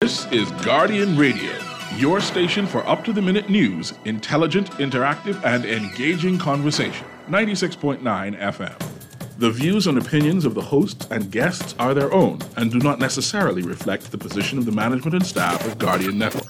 This is Guardian Radio, your station for up-to-the-minute news, intelligent, interactive, and engaging conversation. 96.9 FM. The views and opinions of the hosts and guests are their own and do not necessarily reflect the position of the management and staff of Guardian Network.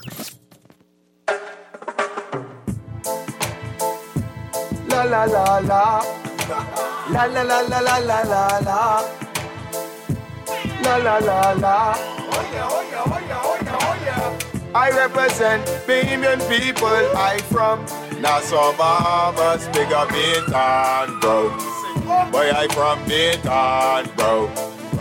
La la la la. La la la la la la la la. La la la la. Oh yeah, oh yeah, oh yeah, oh yeah, oh yeah. I represent Bahamian people. I from Nassau, Bahamas, big up Bintan, bro. Boy, I from Bintan, bro.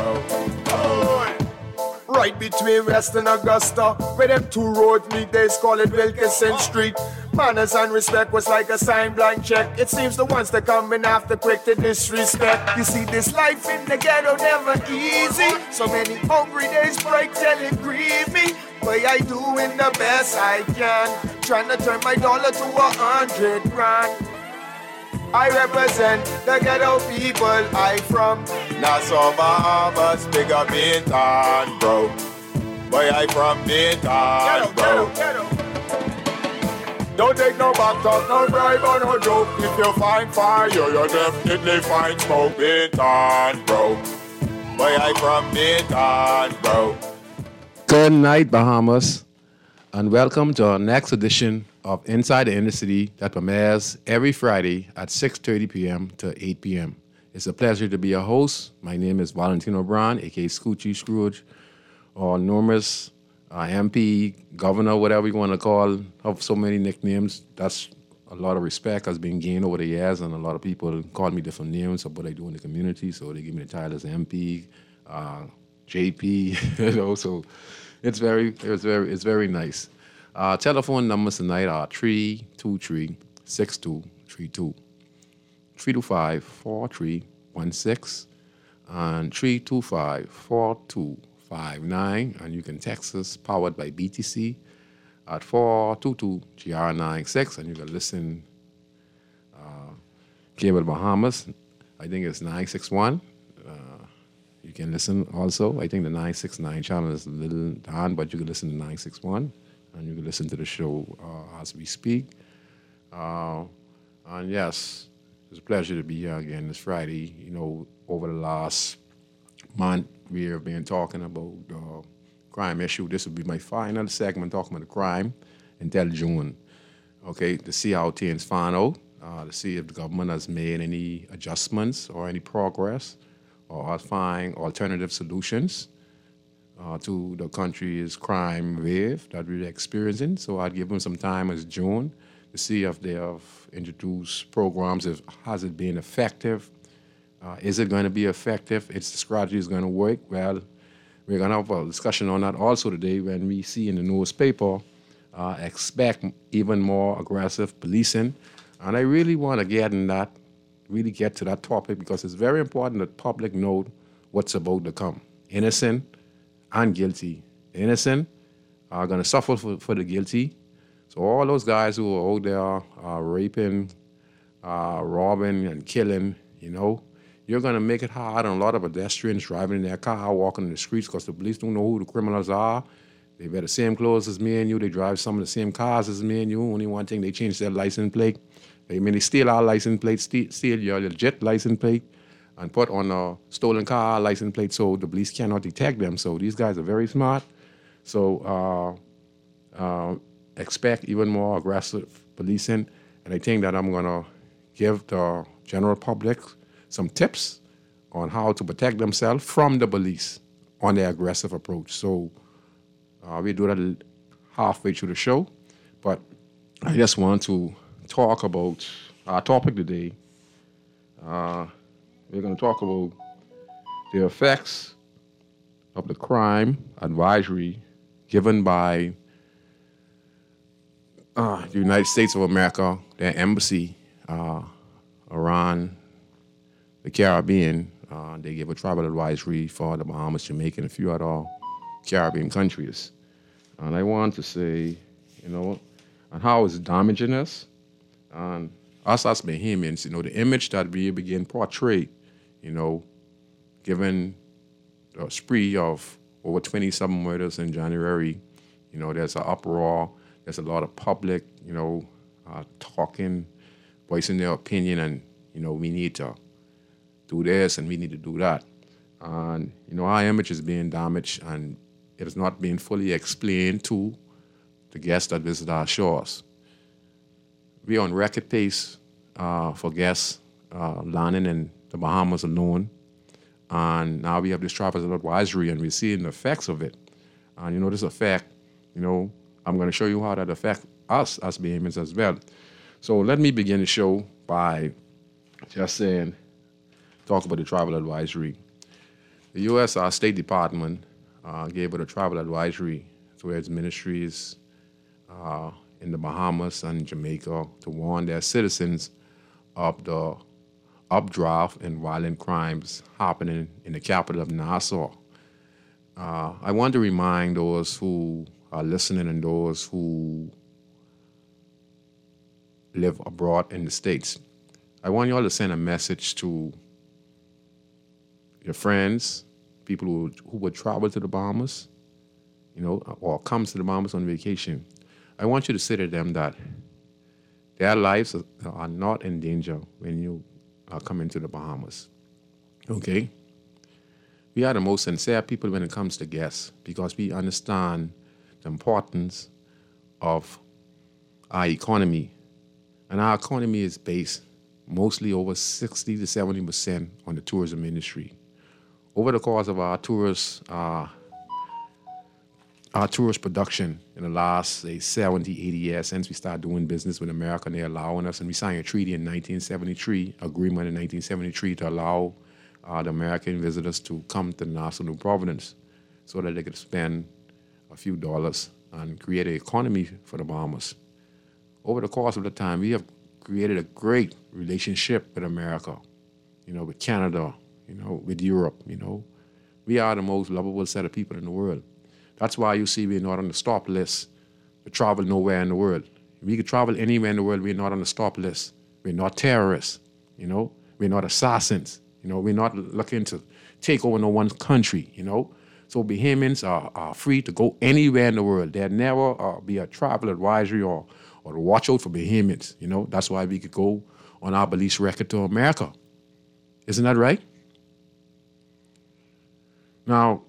Right between West and Augusta, where them two roads meet, they call it Wilkinson Street. Manners and respect was like a sign blank check. It seems the ones that come in after quick to disrespect. You see, this life in the ghetto never easy. So many hungry days break till it grieve me. But I doing the best I can, trying to turn my dollar to 100 grand. I represent the ghetto people. I from Nassau, Bahamas, big up Bintan, bro. Boy, I from Bintan, bro. Ghetto. Don't take no back talk, no bribe or no joke. If you find fire, you definitely find smoke. Bintan, bro. Boy, I from Bintan, bro. Good night, Bahamas, and welcome to our next edition of Inside the Inner City that premieres every Friday at 6:30 p.m. to 8 p.m. It's a pleasure to be your host. My name is Valentino Brown, a.k.a. Scoochie Scrooge, or Normus, MP, Governor, whatever you want to call. Have so many nicknames. That's a lot of respect has been gained over the years, and a lot of people call me different names of what I do in the community. So they give me the title as MP, JP, you know. So it's very nice. Telephone numbers tonight are 323-6232, 325-4316, and 325-4259. And you can text us, powered by BTC, at 422-GR96. And you can listen, Cable Bahamas, I think it's 961. You can listen also. I think the 969 channel is a little down, but you can listen to 961. And you can listen to the show as we speak. And yes, it's a pleasure to be here again this Friday. You know, over the last month, we have been talking about the crime issue. This will be my final segment talking about the crime until June. Okay, to see how things fan out, to see if the government has made any adjustments or any progress or find alternative solutions to the country's crime wave that we're experiencing. So I'd give them some time as June to see if they have introduced programs, has it been effective? Is it going to be effective? Is the strategy is going to work? Well, we're going to have a discussion on that also today when we see in the newspaper, expect even more aggressive policing. And I really want to get to that topic because it's very important that public know what's about to come. Innocent and guilty. The innocent are going to suffer for the guilty. So all those guys who are out there raping, robbing, and killing, you know, you're going to make it hard on a lot of pedestrians driving in their car, walking in the streets because the police don't know who the criminals are. They wear the same clothes as me and you. They drive some of the same cars as me and you. Only one thing, they change their license plate. They steal our license plate, steal your legit license plate, and put on a stolen car license plate so the police cannot detect them. So these guys are very smart. So expect even more aggressive policing. And I think that I'm going to give the general public some tips on how to protect themselves from the police on their aggressive approach. So we do that halfway through the show. But I just want to talk about our topic today. We're going to talk about the effects of the crime advisory given by the United States of America, their embassy around the Caribbean. They gave a travel advisory for the Bahamas, Jamaica, and a few other Caribbean countries. And I want to say, you know, and how it's damaging us. And us as Bahamians, you know, the image that we begin portray, you know, given the spree of over 20-something murders in January. You know, there's an uproar. There's a lot of public, talking, voicing their opinion, and, we need to do this and we need to do that. And, our image is being damaged, and it is not being fully explained to the guests that visit our shores. We're on record pace for guests landing in the Bahamas alone. And now we have this travel advisory, and we're seeing the effects of it. And, this effect, I'm going to show you how that affects us as Bahamians as well. So let me begin the show by just talk about the travel advisory. The U.S. State Department gave it a travel advisory to its ministries in the Bahamas and Jamaica to warn their citizens of the updraft and violent crimes happening in the capital of Nassau. I want to remind those who are listening and those who live abroad in the States. I want you all to send a message to your friends, people who would travel to the Bahamas, or comes to the Bahamas on vacation. I want you to say to them that their lives are not in danger when you come into the Bahamas. Okay? We are the most sincere people when it comes to guests because we understand the importance of our economy. And our economy is based mostly over 60 to 70% on the tourism industry. Over the course of our tourist production in the last, say, 70, 80 years since we started doing business with America, and they're allowing us, and we signed a treaty in 1973, agreement in 1973 to allow the American visitors to come to Nassau New Providence so that they could spend a few dollars and create an economy for the Bahamas. Over the course of the time, we have created a great relationship with America, with Canada, with Europe, We are the most lovable set of people in the world. That's why you see we're not on the stop list to travel nowhere in the world. If we could travel anywhere in the world, we're not on the stop list. We're not terrorists, We're not assassins, We're not looking to take over no one country, So Bahamians are free to go anywhere in the world. There'll never be a travel advisory or to watch out for Bahamians, That's why we could go on our police record to America. Isn't that right? Now,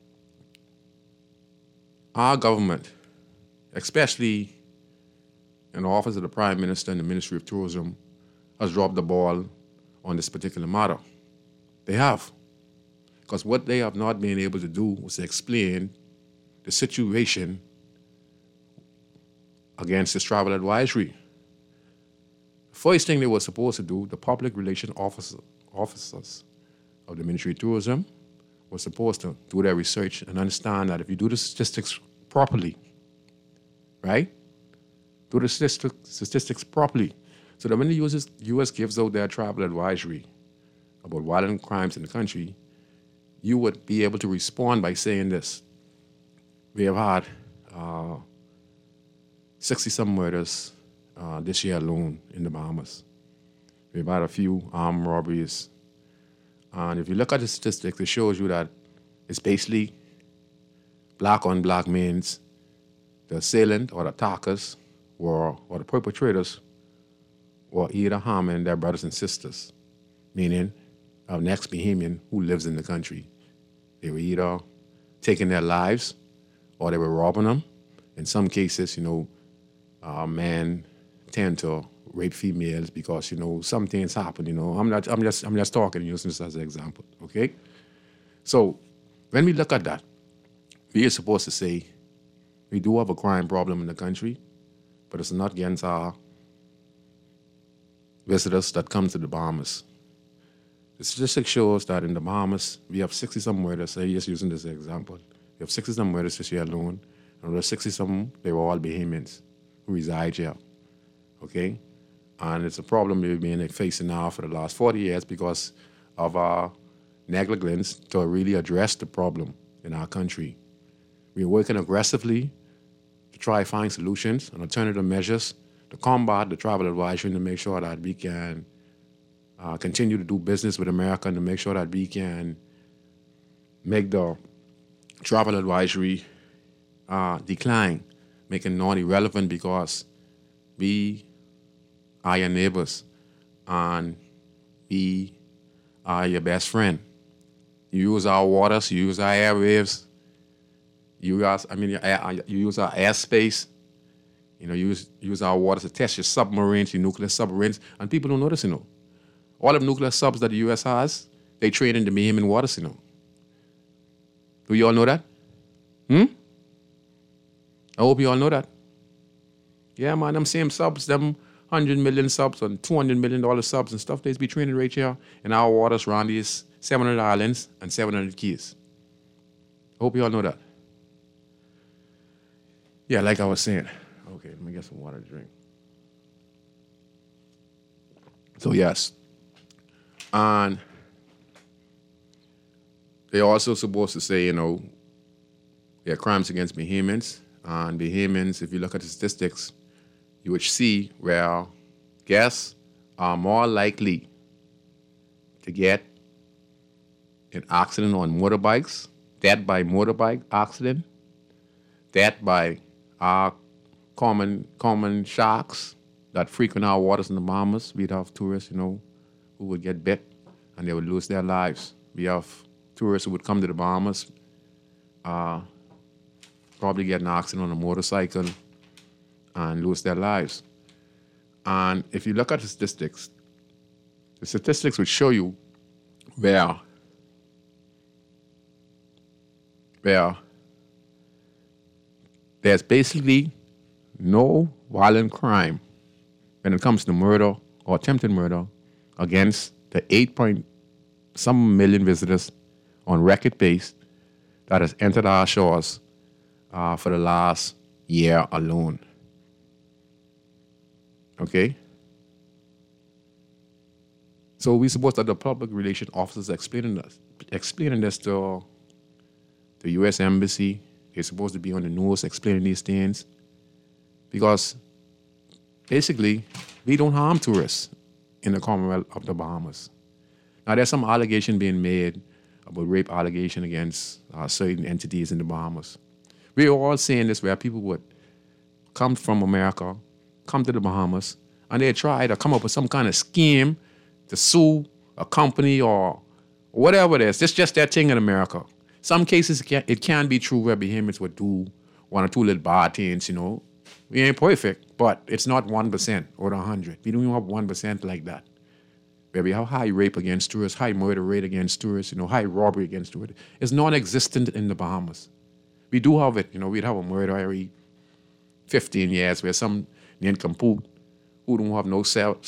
our government, especially in the office of the Prime Minister and the Ministry of Tourism, has dropped the ball on this particular matter. They have. Because what they have not been able to do was to explain the situation against this travel advisory. The first thing they were supposed to do, the public relations officers of the Ministry of Tourism were supposed to do their research and understand that if you do the statistics properly, right? Do the statistics properly. So that when the U.S. gives out their travel advisory about violent crimes in the country, you would be able to respond by saying this. We have had 60-some murders this year alone in the Bahamas. We've had a few armed robberies. And if you look at the statistics, it shows you that it's basically black on black means the assailant or the attackers or the perpetrators were either harming their brothers and sisters, meaning our next Bahamian who lives in the country. They were either taking their lives or they were robbing them. In some cases, men tend to rape females because, some things happen, I'm just talking and using this as an example, okay? So when we look at that, we are supposed to say we do have a crime problem in the country, but it's not against our visitors that come to the Bahamas. The statistic shows that in the Bahamas, we have 60-some murders. I'm just using this as an example. We have 60-some murders this year alone, and those 60-some, they were all Bahamians who reside here, okay? And it's a problem we've been facing now for the last 40 years because of our negligence to really address the problem in our country. We're working aggressively to try to find solutions and alternative measures to combat the travel advisory and to make sure that we can continue to do business with America and to make sure that we can make the travel advisory decline, making non-irrelevant because we are your neighbors and we are your best friend. You use our waters, you use our airwaves, you use our airspace. You know, use our waters to test your submarines, your nuclear submarines, and people don't notice, All of the nuclear subs that the U.S. has, they trade in the Bahamian waters, Do you all know that? I hope you all know that. Yeah, man, them same subs, them 100 million subs and $200 million subs and stuff, they'd be trading right here in our waters around these 700 islands and 700 keys. I hope you all know that. Yeah, like I was saying. Okay, let me get some water to drink. So, yes. And they're also supposed to say, there are crimes against Bahamians. And Bahamians, if you look at the statistics, you would see where guests are more likely to get an accident on motorbikes, death by motorbike accident, death by common sharks that frequent our waters in the Bahamas. We'd have tourists, who would get bit and they would lose their lives. We have tourists who would come to the Bahamas, probably get an accident on a motorcycle and lose their lives. And if you look at the statistics would show you where there's basically no violent crime when it comes to murder or attempted murder against the 8-point-some million visitors on record base that has entered our shores for the last year alone. Okay? So we suppose that the public relations officers explaining this to the U.S. Embassy. They're supposed to be on the news explaining these things because basically we don't harm tourists in the Commonwealth of the Bahamas. Now there's some allegation being made about rape allegation against certain entities in the Bahamas. We're all saying this where people would come from America, come to the Bahamas, and they try to come up with some kind of scheme to sue a company or whatever it is. It's just that thing in America. Some cases it can be true where Bahamians would do one or two little bad things, We ain't perfect, but it's not 1% or 100. We don't even have 1% like that. Where we have high rape against tourists, high murder rate against tourists, high robbery against tourists. It's non-existent in the Bahamas. We do have it, we'd have a murder every 15 years where some nincompoop who don't have no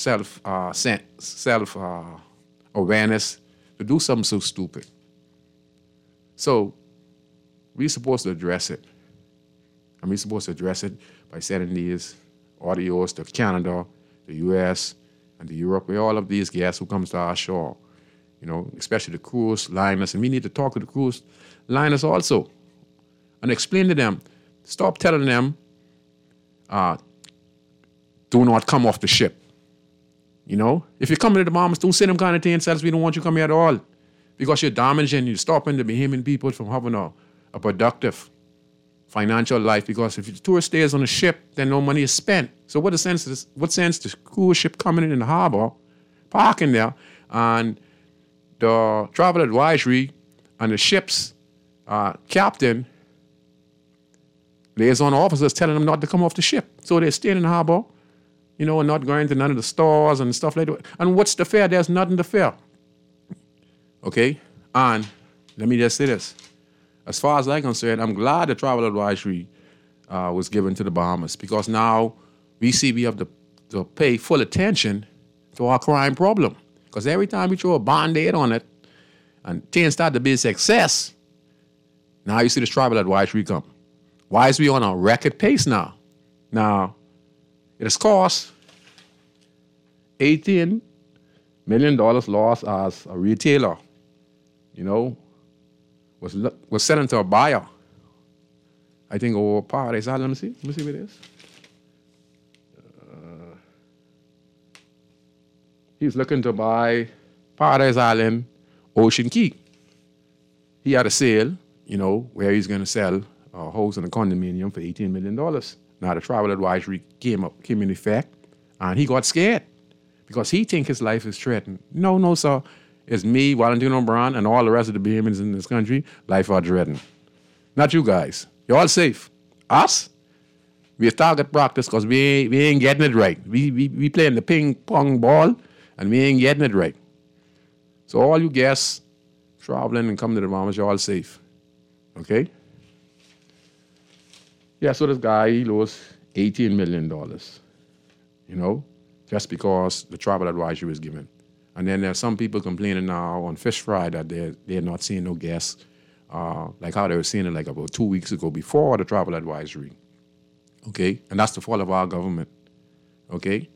self-awareness to do something so stupid. So we're supposed to address it. And we're supposed to address it by sending these audios to Canada, the U.S., and to Europe, where all of these guests who comes to our shore, especially the cruise liners. And we need to talk to the cruise liners also and explain to them, stop telling them, do not come off the ship. If you're coming to the Bahamas, don't say them kind of things, else we don't want you coming here at all. Because you're damaging, you're stopping the Bahamian people from having a productive financial life. Because if the tourist stays on the ship, then no money is spent. So what sense the cruise ship coming in the harbor, parking there, and the travel advisory and the ship's captain, liaison officers telling them not to come off the ship. So they're staying in the harbor, and not going to none of the stores and stuff like that. And what's the fare? There's nothing to fare. Okay? And let me just say this. As far as I'm concerned, I'm glad the travel advisory was given to the Bahamas because now we see we have to pay full attention to our crime problem. Because every time we throw a Band-Aid on it and things start to be a success, now you see this travel advisory come. Why is we on a record pace now? Now, it has cost $18 million loss as a retailer, was selling to a buyer. I think over Paradise Island. Let me see what it is. He's looking to buy Paradise Island, Ocean Key. He had a sale where he's going to sell a house and a condominium for $18 million. Now, the travel advisory came in effect, and he got scared because he think his life is threatened. No, sir. It's me, Valentino Brown, and all the rest of the Bahamians in this country, life are threatened. Not you guys. You're all safe. Us? We target practice because we ain't getting it right. We playing the ping pong ball, and we ain't getting it right. So all you guests traveling and coming to the Bahamas, you're all safe. Okay? Yeah, so this guy, he lost $18 million, just because the travel advisory was given. And then there's some people complaining now on Fish Fry that they're not seeing no guests, like how they were seeing it like about 2 weeks ago before the travel advisory. Okay? And that's the fault of our government. Okay?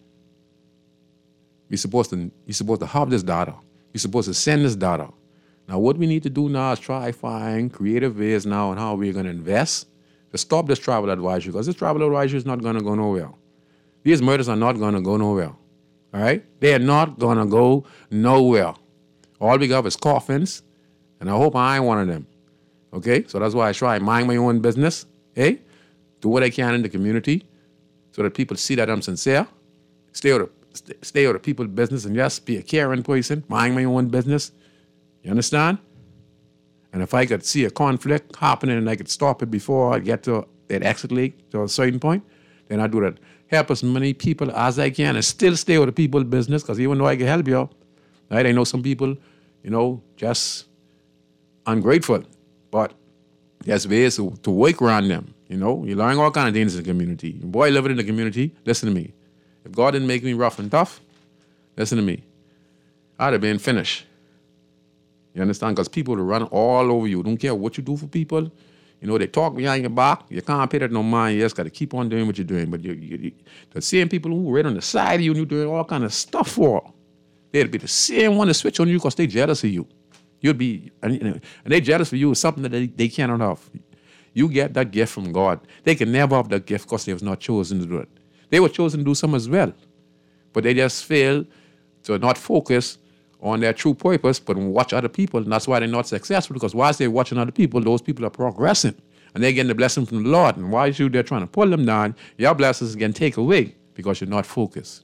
You're supposed to have this data. You're supposed to send this data. Now, what we need to do now is try find creative ways now on how we're going to invest to stop this travel advisory, because this travel advisory is not going to go nowhere. These murders are not going to go nowhere. All right? They are not going to go nowhere. All we got is coffins, and I hope I ain't one of them. Okay? So that's why I try mind my own business. Do what I can in the community so that people see that I'm sincere. Stay out of people's business and just be a caring person. Mind my own business. You understand? And if I could see a conflict happening and I could stop it before I get to that exit lake to a certain point, then I do that. Help as many people as I can and still stay out of people's business, because even though I can help you, right? I know some people, just ungrateful. But there's ways to work around them. You learn all kinds of things in the community. Boy, living in the community, listen to me. If God didn't make me rough and tough, listen to me, I'd have been finished. You understand? Because people will run all over you. Don't care what you do for people. They talk behind your back. You can't pay that no mind. You just got to keep on doing what you're doing. But the same people who are right on the side of you and you're doing all kind of stuff for, they'd be the same one to switch on you because they're jealous of you. You'd be, and they're jealous of you is something that they cannot have. You get that gift from God. They can never have that gift because they was not chosen to do it. They were chosen to do some as well. But they just fail to not focus on their true purpose, but watch other people. And that's why they're not successful, because whilst they're watching other people, those people are progressing. And they're getting the blessing from the Lord. And while they're trying to pull them down, your blessings again take away because you're not focused.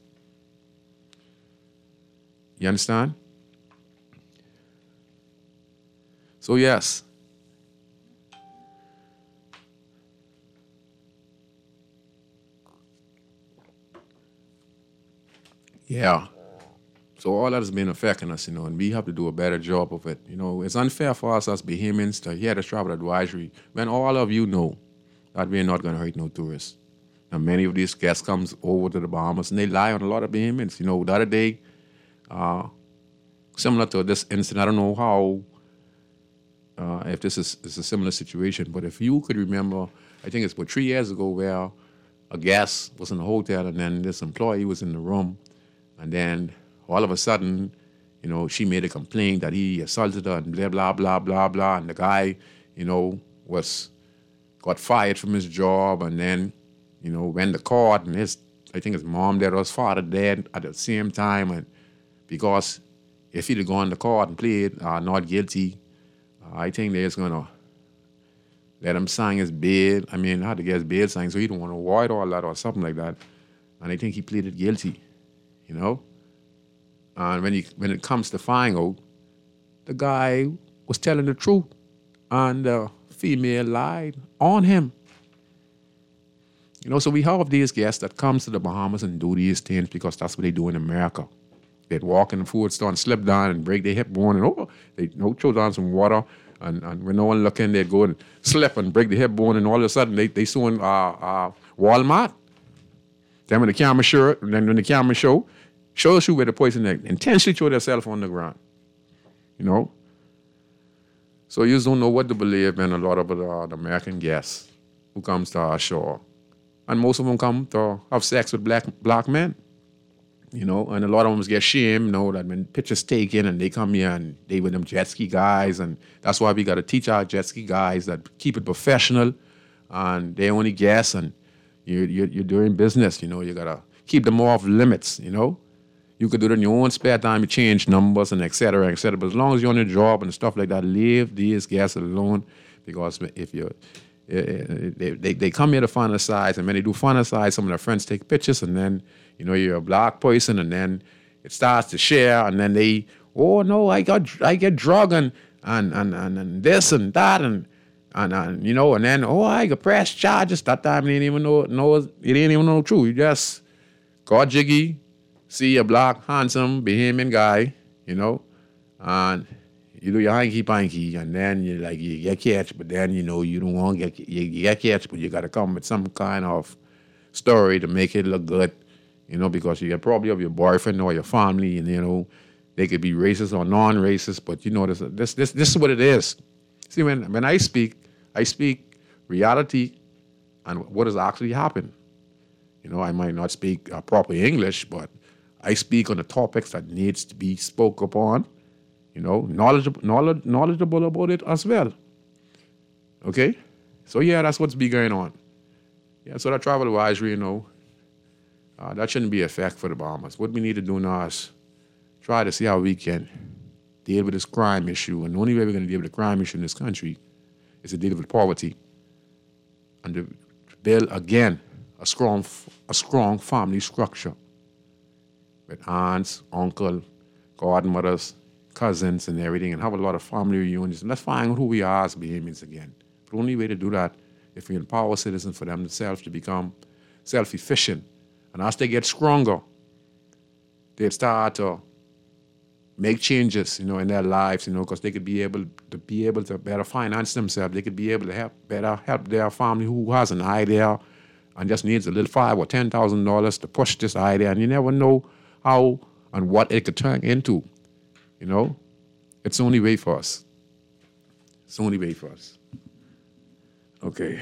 You understand? So yes. Yeah. So all that has been affecting us, and we have to do a better job of it. It's unfair for us as Bahamians to hear the travel advisory when all of you know that we're not going to hurt no tourists. Now, many of these guests comes over to the Bahamas and they lie on a lot of Bahamians. The other day, similar to this incident, I don't know how, if this is a similar situation, but if you could remember, I think it's about 3 years ago where a guest was in a hotel and then this employee was in the room, and then all of a sudden, she made a complaint that he assaulted her and blah, blah, blah, blah, blah. And the guy, got fired from his job and then, went to court, and I think his mom dead or his father dead at the same time. And because if he'd have gone to court and plead not guilty, I think they're just going to let him sign his bail. I mean, how to get his bail signed, so he don't want to avoid all that or something like that. And I think he pleaded guilty, And when it comes to finding out, the guy was telling the truth, and the female lied on him. So we have these guests that comes to the Bahamas and do these things because that's what they do in America. They'd walk in the food store and slip down and break their hip bone, and they throw down some water, and when no one looking, they'd go and slip and break the hip bone, and all of a sudden they suing Walmart. Then when the camera shows you where the person that intentionally threw themselves on the ground. So you just don't know what to believe in a lot of the American guests who comes to our shore. And most of them come to have sex with black men. And a lot of them get shamed, that when pictures taken and they come here and they with them jet ski guys, and that's why we got to teach our jet ski guys that keep it professional, and they only guess, and you're doing business, you got to keep them off limits, You could do it in your own spare time, you change numbers and et cetera, but as long as you're on your job and stuff like that, leave these guests alone, because if you they come here to fantasize, and when they do fantasize, some of their friends take pictures, and then you're a black person, and then it starts to share, and then they, oh no, I get drug and this and that and then I got press charges. That time they didn't even know it didn't even know the truth. You just got jiggy, see a black handsome Bahamian guy, and you do your hanky-panky, and then you get catch, but then you don't want to get catch, but you got to come with some kind of story to make it look good, because you probably have your boyfriend or your family, and they could be racist or non-racist, but this is what it is. See, when I speak reality and what has actually happened. I might not speak proper English, but I speak on the topics that needs to be spoke upon. Knowledgeable about it as well. Okay? So yeah, that's what's be going on. Yeah, so that travel advisory, that shouldn't be a fact for the Bahamas. What we need to do now is try to see how we can deal with this crime issue. And the only way we're going to deal with the crime issue in this country is to deal with poverty and to build again a strong family structure with aunts, uncle, godmothers, cousins, and everything, and have a lot of family reunions. And let's find out who we are as Bahamians again. But the only way to do that if we empower citizens for themselves to become self-efficient. And as they get stronger, they start to make changes, in their lives, because they could be able to better finance themselves. They could be able to help their family who has an idea and just needs a little $5,000 or $10,000 to push this idea. And you never know how and what it could turn into. It's the only way for us. It's the only way for us. Okay.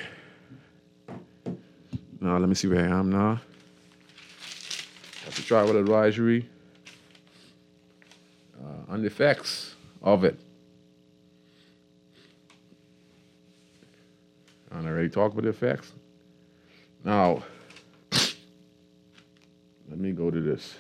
Now, let me see where I am now. That's the travel advisory. And the effects of it. And I already talked about the effects. Now, let me go to this.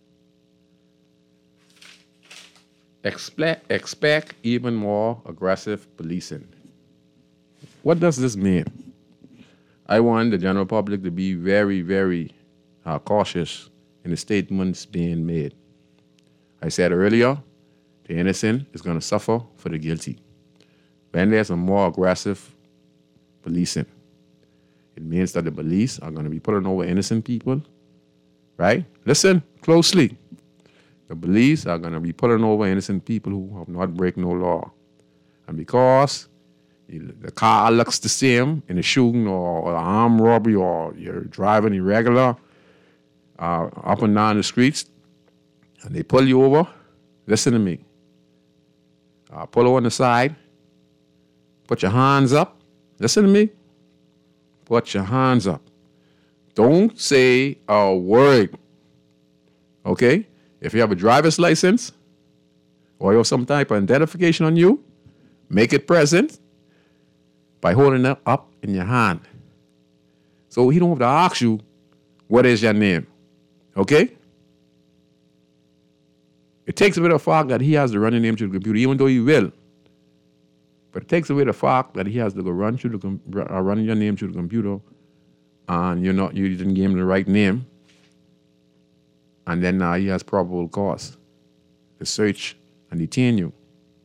Expect even more aggressive policing. What does this mean? I want the general public to be very, very cautious in the statements being made. I said earlier, the innocent is going to suffer for the guilty. When there's a more aggressive policing, it means that the police are going to be pulling over innocent people, right? Listen closely. The police are going to be pulling over innocent people who have not break no law. And because the car looks the same in a shooting or armed robbery, or you're driving irregular up and down the streets, and they pull you over, listen to me. Pull over on the side. Put your hands up. Listen to me. Put your hands up. Don't say a word. Okay? If you have a driver's license or you have some type of identification on you, make it present by holding it up in your hand. So he don't have to ask you, what is your name? Okay? It takes away the fact that he has to run your name through the computer, even though he will. But it takes away the fact that he has to go run your name through the computer, and you didn't give him the right name, and then now he has probable cause to search and detain you.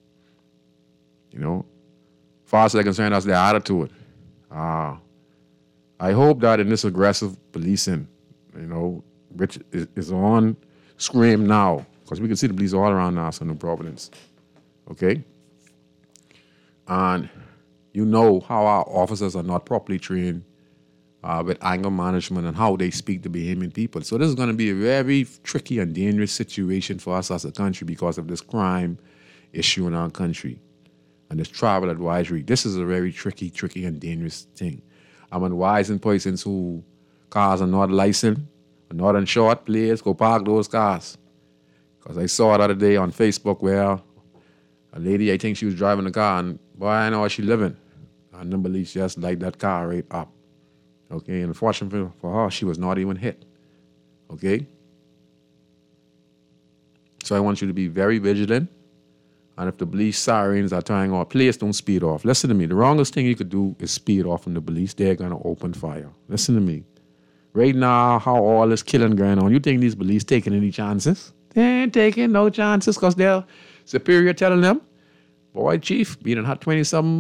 Far as I'm concerned, that's their attitude. I hope that in this aggressive policing, which is on scream now, because we can see the police all around us in New Providence. Okay? And how our officers are not properly trained with anger management and how they speak to Bahamian people. So this is going to be a very tricky and dangerous situation for us as a country because of this crime issue in our country and this travel advisory. This is a very tricky and dangerous thing. I'm advising persons who cars are not licensed, are not insured, please go park those cars. Because I saw it the other day on Facebook where a lady, I think she was driving the car, and boy, I know where she living. And the police just light that car right up. Okay, and unfortunately for her, she was not even hit. Okay? So I want you to be very vigilant. And if the police sirens are trying on, please don't speed off. Listen to me. The wrongest thing you could do is speed off from the police. They're going to open fire. Listen to me. Right now, how all this killing going on, you think these police taking any chances? They ain't taking no chances because their superior telling them, boy, chief, we done had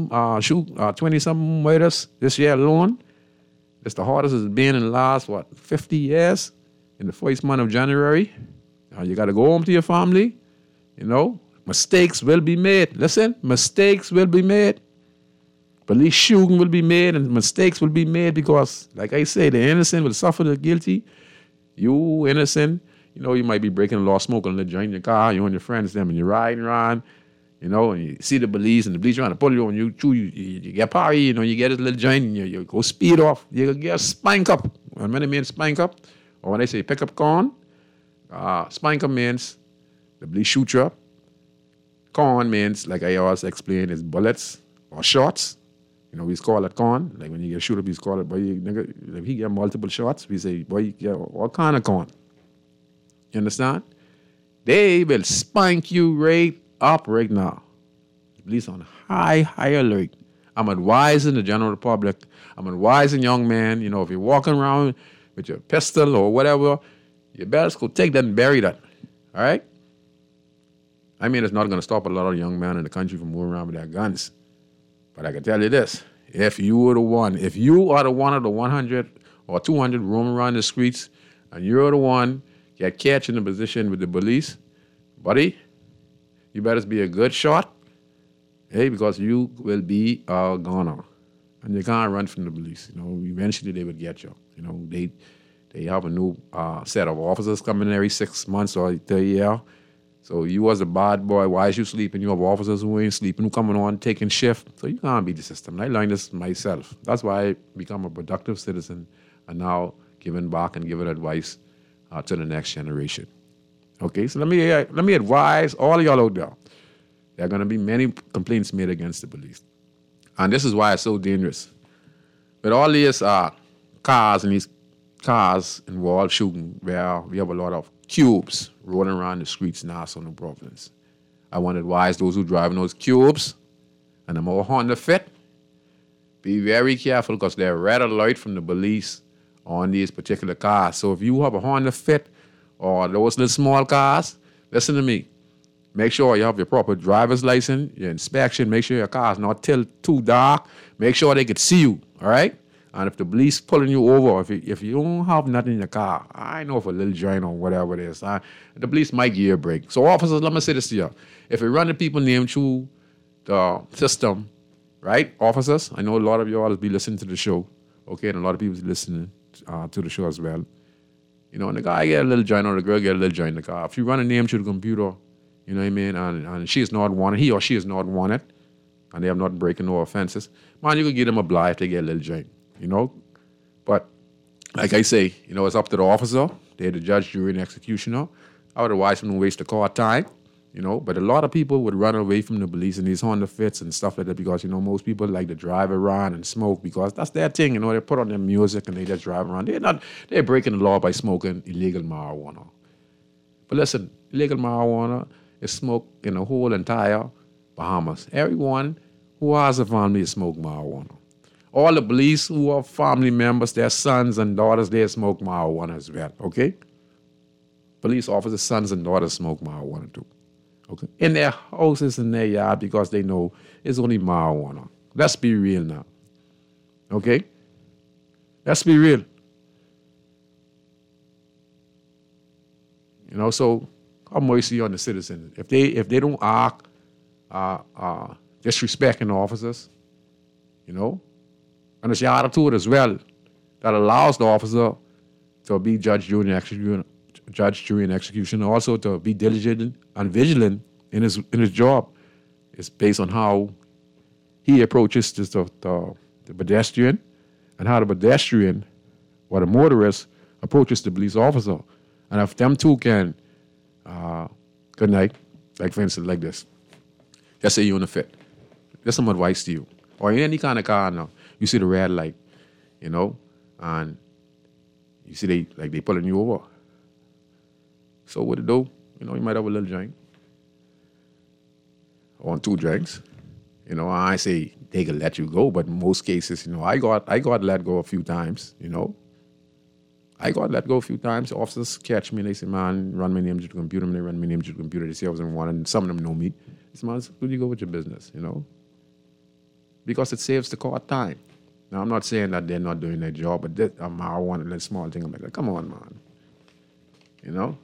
20-some murders this year alone. It's the hardest it's been in the last, 50 years in the first month of January. You got to go home to your family, Mistakes will be made. Listen, mistakes will be made. Police shooting will be made and mistakes will be made because, like I say, the innocent will suffer the guilty. You innocent, you might be breaking the law, smoking a joint in your car, you and your friends, them, and you're riding around, and you see the police and the police trying to pull you and you get party, you get a little joint and you go speed off. You get spank up. And when they mean spank up, or when they say pick up corn, spank up means the police shoot you up. Corn means, like I always explain, is bullets or shots. We call it corn. Like when you get shoot up, we call it, boy, if he get multiple shots, we say, boy, you get all kind of corn. You understand? They will spank you right up right now. The police on high alert. I'm advising the general public. I'm advising young men, if you're walking around with your pistol or whatever, you better go take that and bury that. All right? I mean, it's not going to stop a lot of young men in the country from moving around with their guns. But I can tell you this. If you are the one of the 100 or 200 roaming around the streets, and you're the one get catch in a position with the police, buddy, you better be a good shot, because you will be a goner. And you can't run from the police. Eventually they will get you. They have a new set of officers coming every 6 months or a year. So you was a bad boy, why is you sleeping? You have officers who ain't sleeping, who coming on, taking shift. So you can't beat the system. And I learned this myself. That's why I become a productive citizen and now giving back and giving advice to the next generation. Okay, so let me advise all of y'all out there. There are going to be many complaints made against the police. And this is why it's so dangerous. With all these cars and these cars involved shooting, where we have a lot of cubes rolling around the streets in Nassau and Providence. I want to advise those who driving those cubes and the more Honda Fit, be very careful because they're red alert from the police on these particular cars. So if you have a Honda Fit or those little small cars, listen to me. Make sure you have your proper driver's license, your inspection. Make sure your car's not tilted too dark. Make sure they can see you, all right? And if the police pulling you over, if you don't have nothing in your car, I know if a little joint or whatever it is, the police might give you a break. So officers, let me say this to you. If you run the people named through the system, right, officers, I know a lot of you all be listening to the show, okay, and a lot of people listening to the show as well. And the guy get a little joint or the girl get a little joint in the car. If you run a name through the computer, you know what I mean, and she is not wanted, he or she is not wanted, and they have not breaking no offenses, man, you could give them a blight if they get a little joint. But like I say, it's up to the officer. They're the judge, jury, and executioner. I would advise them to waste the court time, But a lot of people would run away from the police in these Honda Fits and stuff like that because, most people like to drive around and smoke because that's their thing, They put on their music and they just drive around. They're breaking the law by smoking illegal marijuana. But listen, illegal marijuana is smoked in the whole entire Bahamas. Everyone who has a family is smoking marijuana. All the police who are family members, their sons and daughters, they smoke marijuana as well, okay? Police officers' sons and daughters smoke marijuana too, okay? In their houses, in their yard, because they know it's only marijuana. Let's be real now, okay? Let's be real. So have mercy on the citizens. If they don't act disrespecting the officers, and it's your attitude as well that allows the officer to be judge, jury, and executioner, also to be diligent and vigilant in his job. It's based on how he approaches the pedestrian and how the pedestrian or the motorist approaches the police officer. And if them two can, good night, like for instance, like this. Let's say you're in a fit. There's some advice to you. Or in any kind of car now. You see the red light, and you see they pulling you over. So what to do? You might have a little joint. on 2 drinks. You know, I say they can let you go, but in most cases, you know, I got let go a few times, you know. I got let go a few times. Officers catch me and they say, man, run my name to the computer. And they run my name to the computer. They say I was in one, and some of them know me. They say, man, where you go with your business, you know? Because it saves the court time. Now, I'm not saying that they're not doing their job, but I want a little small thing. I'm like, come on, man. You know?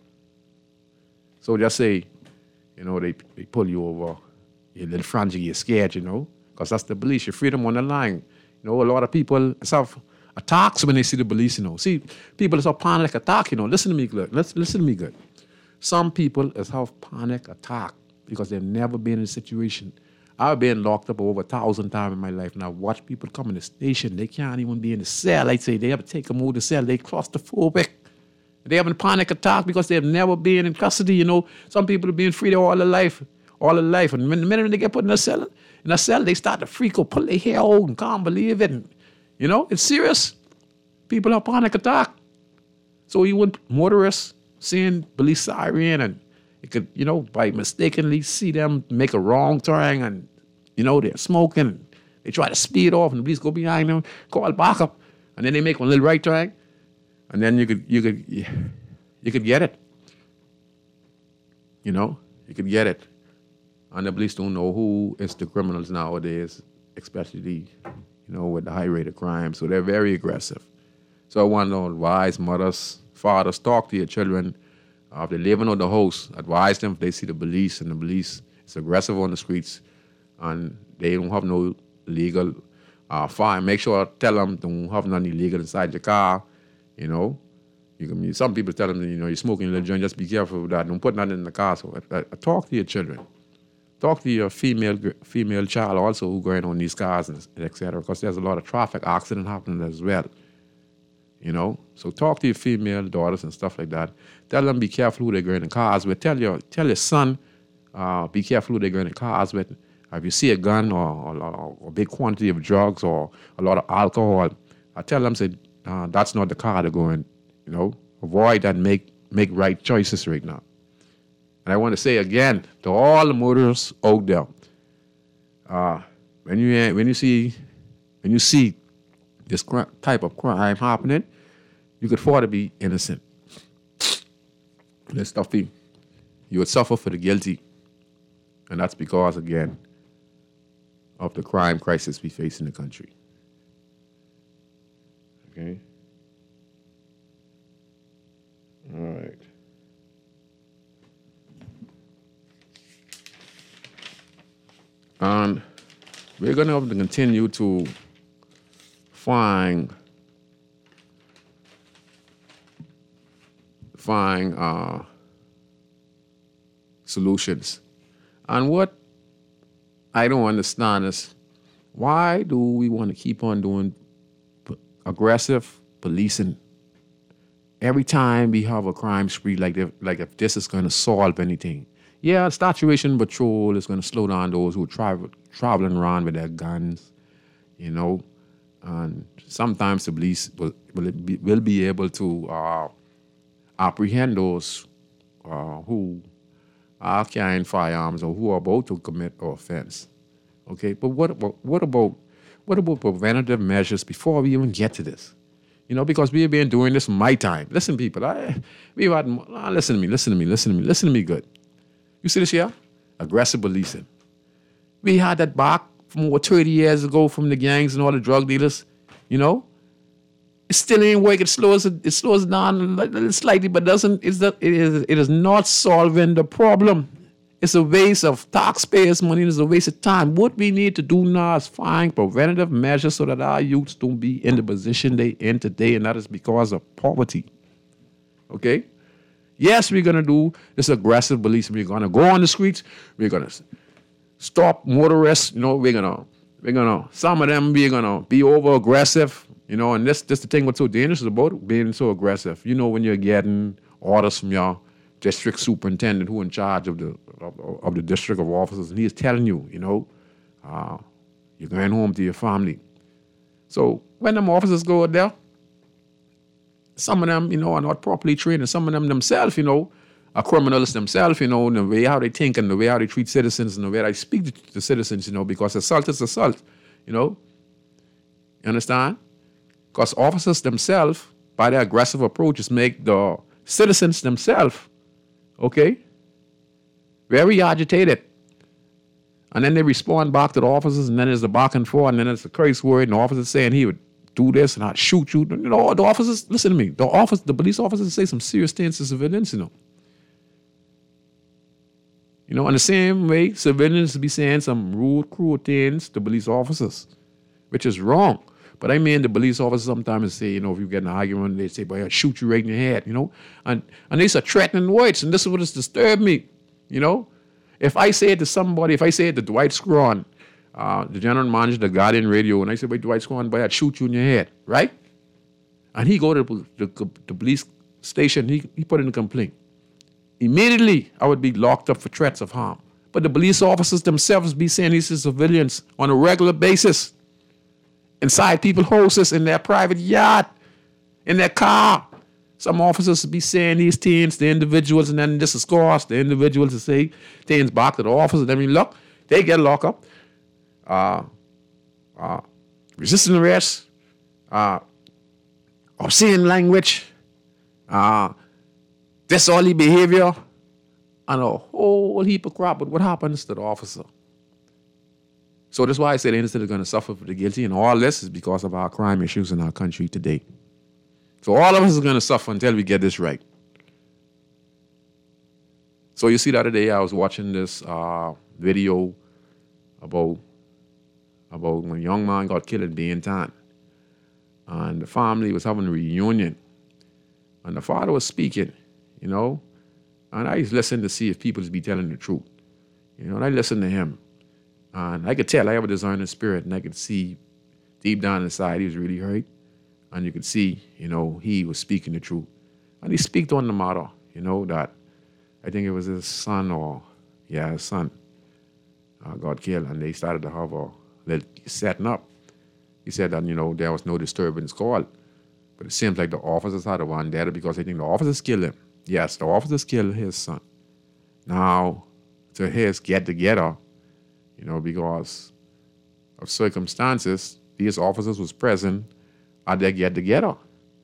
So just say, you know, they pull you over. You're a little frantic, you're scared, you know? Because that's the police. Your freedom on the line. You know, a lot of people have attacks when they see the police, you know. See, people have panic attack, you know. Listen to me good. Listen to me good. Some people have panic attack because they've never been in a situation. I've been locked up over 1,000 times in my life, and I watch people come in the station. They can't even be in the cell. I say they have to take them over the cell. They claustrophobic. They have a panic attack because they've never been in custody, you know. Some people have been free all their life. And the minute they get put in a cell, they start to freak out, pull their hair out, and can't believe it. And, you know, it's serious. People have panic attack. So you want motorists seeing police siren, and it could, you know, by mistakenly see them make a wrong turn, and, you know, they're smoking, and they try to speed off, and the police go behind them, call backup, and then they make one little right turn, and then you could get it. You know, you could get it. And the police don't know who is the criminals nowadays, especially, you know, with the high rate of crime. So they're very aggressive. So I want to advise mothers, fathers, talk to your children. If they live in the house, advise them if they see the police, and the police is aggressive on the streets and they don't have no legal fine. Make sure, tell them don't have nothing illegal inside your car, you know. Some people tell them, you know, you're smoking a little joint, just be careful with that. Don't put nothing in the car. So talk to your children. Talk to your female child also who going on these cars, and et cetera, because there's a lot of traffic accident happening as well. You know, so talk to your female daughters and stuff like that. Tell them be careful who they're going in cars with. Tell your son be careful who they're going in cars with. If you see a gun or a big quantity of drugs or a lot of alcohol, I tell them, say, that's not the car they're going. You know, avoid that. Make right choices right now. And I want to say again to all the motorists out there, when you see this type of crime happening, you could afford to be innocent. This stuff, you would suffer for the guilty, and that's because, again, of the crime crisis we face in the country. Okay. All right. And we're going to have to continue to find solutions. And what I don't understand is, why do we want to keep on doing aggressive policing every time we have a crime spree, like if this is going to solve anything? Yeah, saturation patrol is going to slow down those who are traveling around with their guns, you know. And sometimes the police will be able to apprehend those who are carrying firearms or who are about to commit an offense. Okay, but what about preventative measures before we even get to this? You know, because we've been doing this in my time. Listen, people, listen to me good. You see this here? Aggressive policing. We had that back from over 30 years ago from the gangs and all the drug dealers, you know? It still ain't working. It slows down a little slightly, but it is not solving the problem. It's a waste of taxpayers' money. It's a waste of time. What we need to do now is find preventative measures so that our youths don't be in the position they in today, and that is because of poverty. Okay? Yes, we're going to do this aggressive policing. We're going to go on the streets. We're going to stop motorists. You know, some of them, we're going to be over aggressive. You know, and this the thing what's so dangerous about being so aggressive. You know, when you're getting orders from your district superintendent who in charge of the district of officers, and he's telling you, you know, you're going home to your family. So when them officers go out there, some of them, you know, are not properly trained, and some of them themselves, you know, criminals themselves, you know, in the way how they think and the way how they treat citizens and the way they speak to citizens, you know, because assault is assault, you know. You understand? Because officers themselves, by their aggressive approaches, make the citizens themselves, okay, very agitated. And then they respond back to the officers, and then there's the back and forth, and then there's the curse word, and the officers saying he would do this and I'd shoot you. You know, the officers, listen to me, the police officers say some serious things to civilians, you know. You know, in the same way, civilians be saying some rude, cruel things to police officers, which is wrong. But I mean, the police officers sometimes say, you know, if you get in an argument, they say, boy, I'll shoot you right in the head, you know. And these are threatening words, and this is what has disturbed me, you know. If I say it to somebody, if I say it to Dwight Scranton, the general manager of the Guardian Radio, and I say, boy, Dwight Scranton, boy, I'd shoot you in your head, right? And he go to the police station, he put in a complaint. Immediately, I would be locked up for threats of harm. But the police officers themselves be saying these are civilians on a regular basis, inside people's houses, in their private yacht, in their car. Some officers be saying these things to individuals, and then this is course the individuals to say things back to the officers. I mean, look, they get locked up. Resisting arrest, obscene language, disorderly behavior, and a whole heap of crap. But what happens to the officer? So that's why I say the innocent are going to suffer for the guilty, and all this is because of our crime issues in our country today. So all of us are going to suffer until we get this right. So you see, the other day I was watching this video about when a young man got killed in Bainton, and the family was having a reunion, and the father was speaking, you know, and I listened to see if people be telling the truth, you know, and I listened to him, and I could tell I have a discerning spirit, and I could see deep down inside he was really hurt. And you could see, you know, he was speaking the truth. And he speaked on the matter, you know, that I think it was his son his son got killed, and they started to have a little setting up. He said that, you know, there was no disturbance called. But it seems like the officers had a vendetta because they think the officers killed him. Yes, the officers killed his son. Now, to his get-together, you know, because of circumstances, these officers was present at their get-together.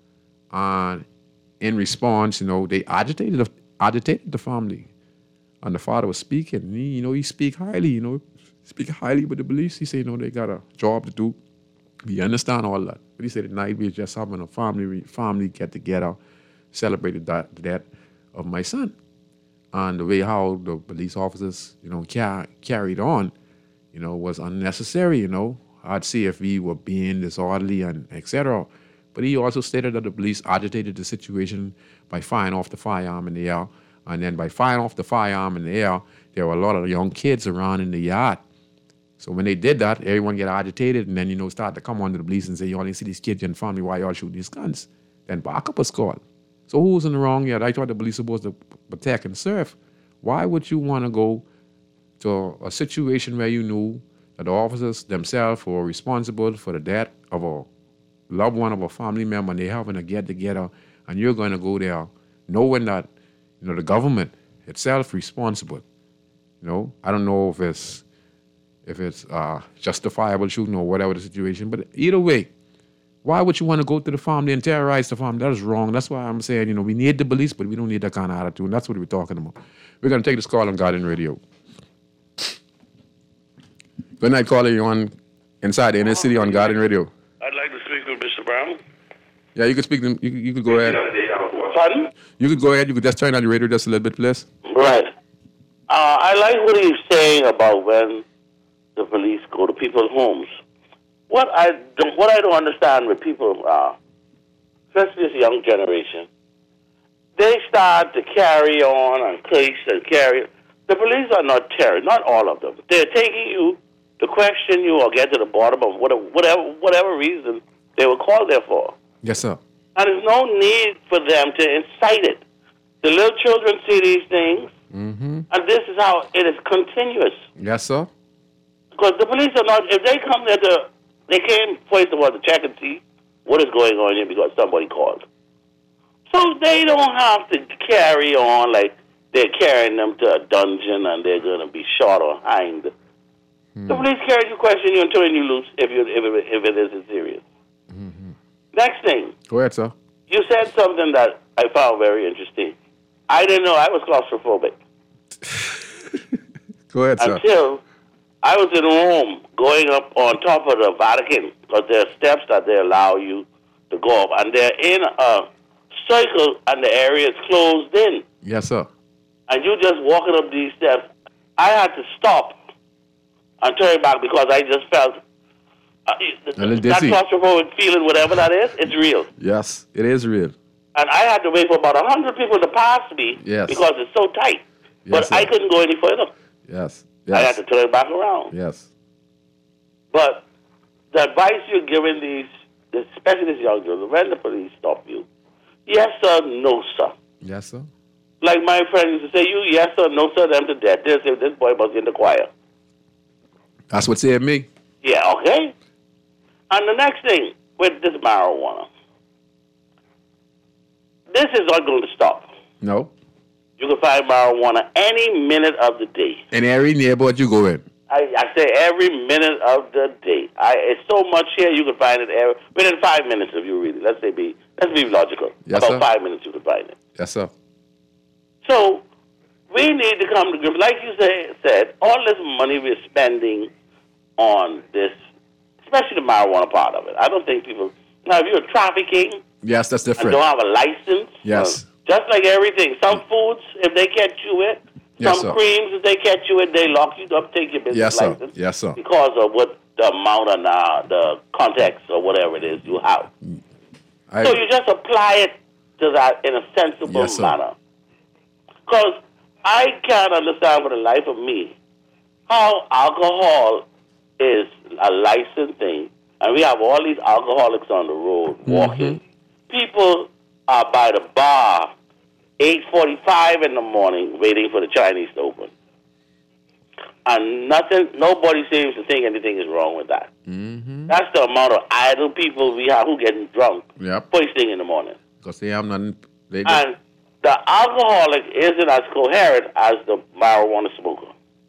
And in response, you know, they agitated the family. And the father was speaking. And he speak highly, speak highly with the police. He said, they got a job to do. We understand all that. But he said at night we were just having a family get-together, celebrated the death of my son. And the way how the police officers, carried on, was unnecessary, I'd see if we were being disorderly and etc. But he also stated that the police agitated the situation by firing off the firearm in the air. And then by firing off the firearm in the air, there were a lot of young kids around in the yard. So when they did that, everyone get agitated and then, start to come on to the police and say, y'all didn't see these kids in family, why y'all shooting these guns? Then backup was called. So who was in the wrong yard? I thought the police were supposed to protect and serve. Why would you want to go to a situation where you knew that the officers themselves were responsible for the death of a loved one of a family member and they're having a get-together and you're going to go there knowing that, the government itself responsible? I don't know if it's justifiable shooting or whatever the situation, but either way, why would you want to go to the family and terrorize the family? That is wrong. That's why I'm saying, we need the police, but we don't need that kind of attitude. And that's what we're talking about. We're going to take this call on Guardian Radio. Good night, caller. You're on Inside the Inner City on Guardian Radio. I'd like to speak with Mr. Brown. Yeah, you could speak to him. You could go ahead. Pardon? You could go ahead. You could just turn on the radio just a little bit, please. Right. I like what he's saying about when the police go to people's homes. What I don't understand with people, especially this young generation, they start to carry on and case and carry. The police are not terrorists, not all of them. They're taking you to question you or get to the bottom of whatever reason they were called there for. Yes, sir. And there's no need for them to incite it. The little children see these things, and this is how it is continuous. Yes, sir. Because the police are not, if they come there they came, first of all, to check and see what is going on here because somebody called. So they don't have to carry on like they're carrying them to a dungeon and they're going to be shot or hanged. The police carry you, question you, and turn you loose if it isn't serious. Next thing. Go ahead, sir. You said something that I found very interesting. I didn't know I was claustrophobic. Go ahead, sir. Until I was in Rome going up on top of the Vatican, because there are steps that they allow you to go up, and they're in a circle and the area is closed in. Yes, sir. And you just walking up these steps. I had to stop and turn back because I just felt that claustrophobic feeling, whatever that is, it's real. Yes, it is real. And I had to wait for about 100 people to pass me because it's so tight. But Yes, sir. I couldn't go any further. Yes. I had to turn back around. Yes. But the advice you're giving these, especially these young children, when the police stop you, yes sir, no sir. Yes, sir. Like my friend used to say, you yes sir, no sir, them to death. They say this boy was in the choir. That's what saved me. Yeah, okay. And the next thing with this marijuana, this is not going to stop. No. You can find marijuana any minute of the day. In every neighborhood you go in. I say every minute of the day. It's so much here you can find it within 5 minutes if you really. Let's be logical. Yes, About sir. 5 minutes you can find it. Yes, sir. So we need to come to grips. Like you said, all this money we're spending on this, especially the marijuana part of it. I don't think people. Now, if you're trafficking Yes, that's and different. don't have a license, Yes. just like everything. Some foods, if they catch you with, Yes, some sir. creams, if they catch you with, they lock you up, take your business Yes, sir. license. Yes, sir. Because of what the amount of the context or whatever it is you have. So you just apply it to that in a sensible Yes, sir. manner. Because I can't understand for the life of me how alcohol is a licensed thing, and we have all these alcoholics on the road walking. People are by the bar 8:45 in the morning waiting for the Chinese to open. And nobody seems to think anything is wrong with that. That's the amount of idle people we have who getting drunk Yep. first thing in the morning. Because they have nothing. They And the alcoholic isn't as coherent as the marijuana smoker.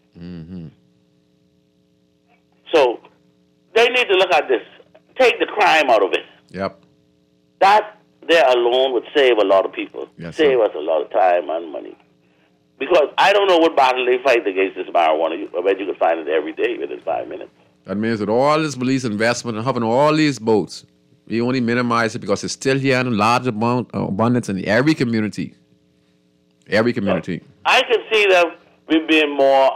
So they need to look at this. Take the crime out of it. Yep. That there alone would save a lot of people. Yes, save sir. us a lot of time and money. Because I don't know what battle they fight against this marijuana. I bet you can find it every day within 5 minutes. That means with all this police investment and having all these boats, we only minimize it because it's still here in a large abundance in every community. Every community. I can see them being more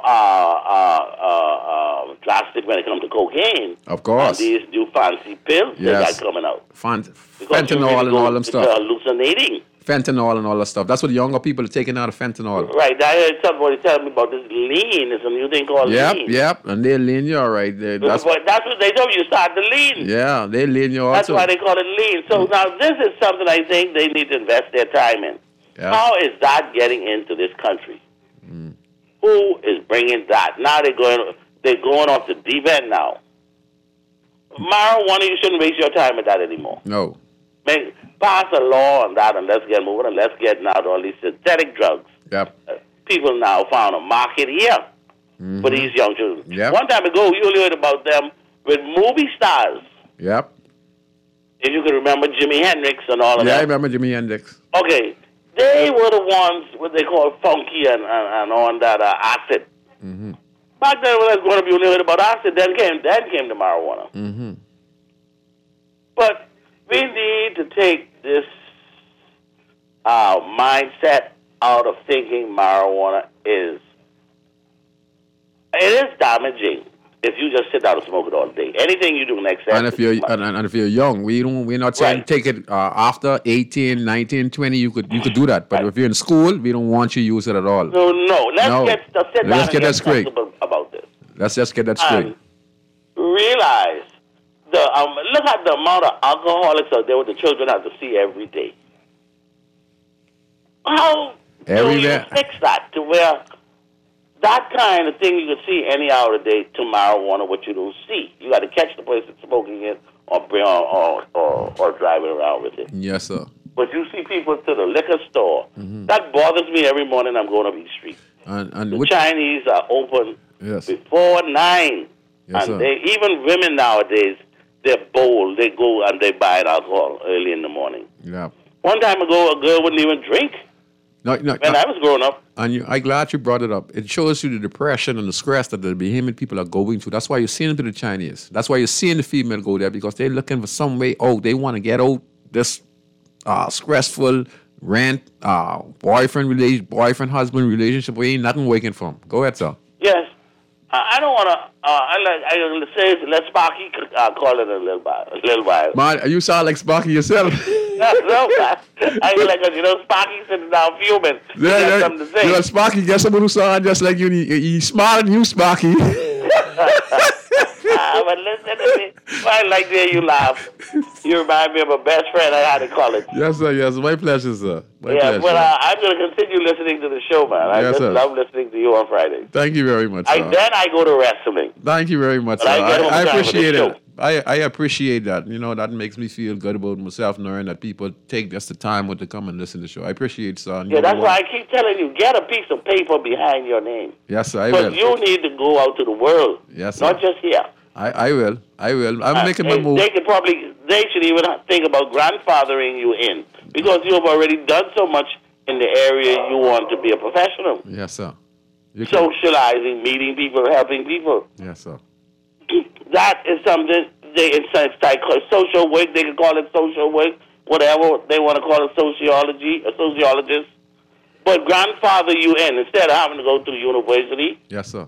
drastic when it comes to cocaine. Of course. And these new fancy pills Yes. that got coming out. Because you Fentanyl really and go all them into stuff. hallucinating. Fentanyl and all that stuff. That's what the younger people are taking out of fentanyl. Right. I heard somebody tell me about this lean. It's a new thing called lean. Yep. And they lean you all right. That's what they do. You start the lean. Yeah, they lean you also. That's why they call it lean. So now this is something I think they need to invest their time in. Yeah. How is that getting into this country? Who is bringing that? Now they're going off the deep end now. Marijuana, you shouldn't waste your time with that anymore. No. Pass a law on that and let's get moving and let's get out all these synthetic drugs. Yep. People now found a market here for these young children. Yep. One time ago, you only heard about them with movie stars. Yep. If you can remember Jimi Hendrix and all of Yeah, I that. remember Jimi Hendrix. Okay, they were the ones what they call funky and on that acid. Back then, when I was growing up, you only heard about acid. Then came the marijuana. But we need to take this mindset out of thinking marijuana is damaging. If you just sit down and smoke it all day, anything you do next And if you're young, we're not saying take it after 18, 19, 20. You could do that, but if you're in school, we don't want you to use it at all. No. Let's sit down and get straight sensible about this. Let's just get that straight. Realize look at the amount of alcoholics out there what the children have to see every day. How do you fix that to where that kind of thing you can see any hour of the day to marijuana, what you don't see? You got to catch the person smoking it or driving around with it. Yes, sir. but you see people to the liquor store. That bothers me every morning I'm going up East Street. And The Chinese are open yes, before 9. yes, And sir. even women nowadays, they're bold. They go and they buy alcohol early in the morning. Yeah. One time ago, a girl wouldn't even drink No, when I was growing up. And I'm glad you brought it up. It shows you the depression and the stress that the Bahamian people are going through. That's why you're seeing it to the Chinese. That's why you're seeing the female go there, because they're looking for some way out. They want to get out this stressful boyfriend husband relationship where ain't nothing working for them. Go ahead, sir. Yes. I don't want to. I say let Sparky call it a little while. Man, you sound like Sparky yourself. No, I like Sparky sitting down fuming. He got something to say. Sparky, get someone who sound just like you. He's smarter than you, Sparky. But listen to me. I like to hear you laugh. You remind me of a best friend I had in college. Yes, sir. Yes, my pleasure, sir. My pleasure. But I'm going to continue listening to the show, man. I just love listening to you on Fridays. Thank you very much, sir. Then I go to wrestling. Thank you very much, sir. I appreciate it. I appreciate that. That makes me feel good about myself, knowing that people take just the time to come and listen to the show. I appreciate it, sir. Yeah, that's why I keep telling you, get a piece of paper behind your name. Yes, sir, I will. Because you need to go out to the world. Yes, sir. Not just here. I will. I'm making my move. They should even think about grandfathering you in, because you have already done so much in the area you want to be a professional. Yes, sir. Socializing, meeting people, helping people. Yes, sir. That is something it's like social work. They can call it social work, whatever they want to call it, sociology, a sociologist. But grandfather you in instead of having to go to the university. Yes, sir.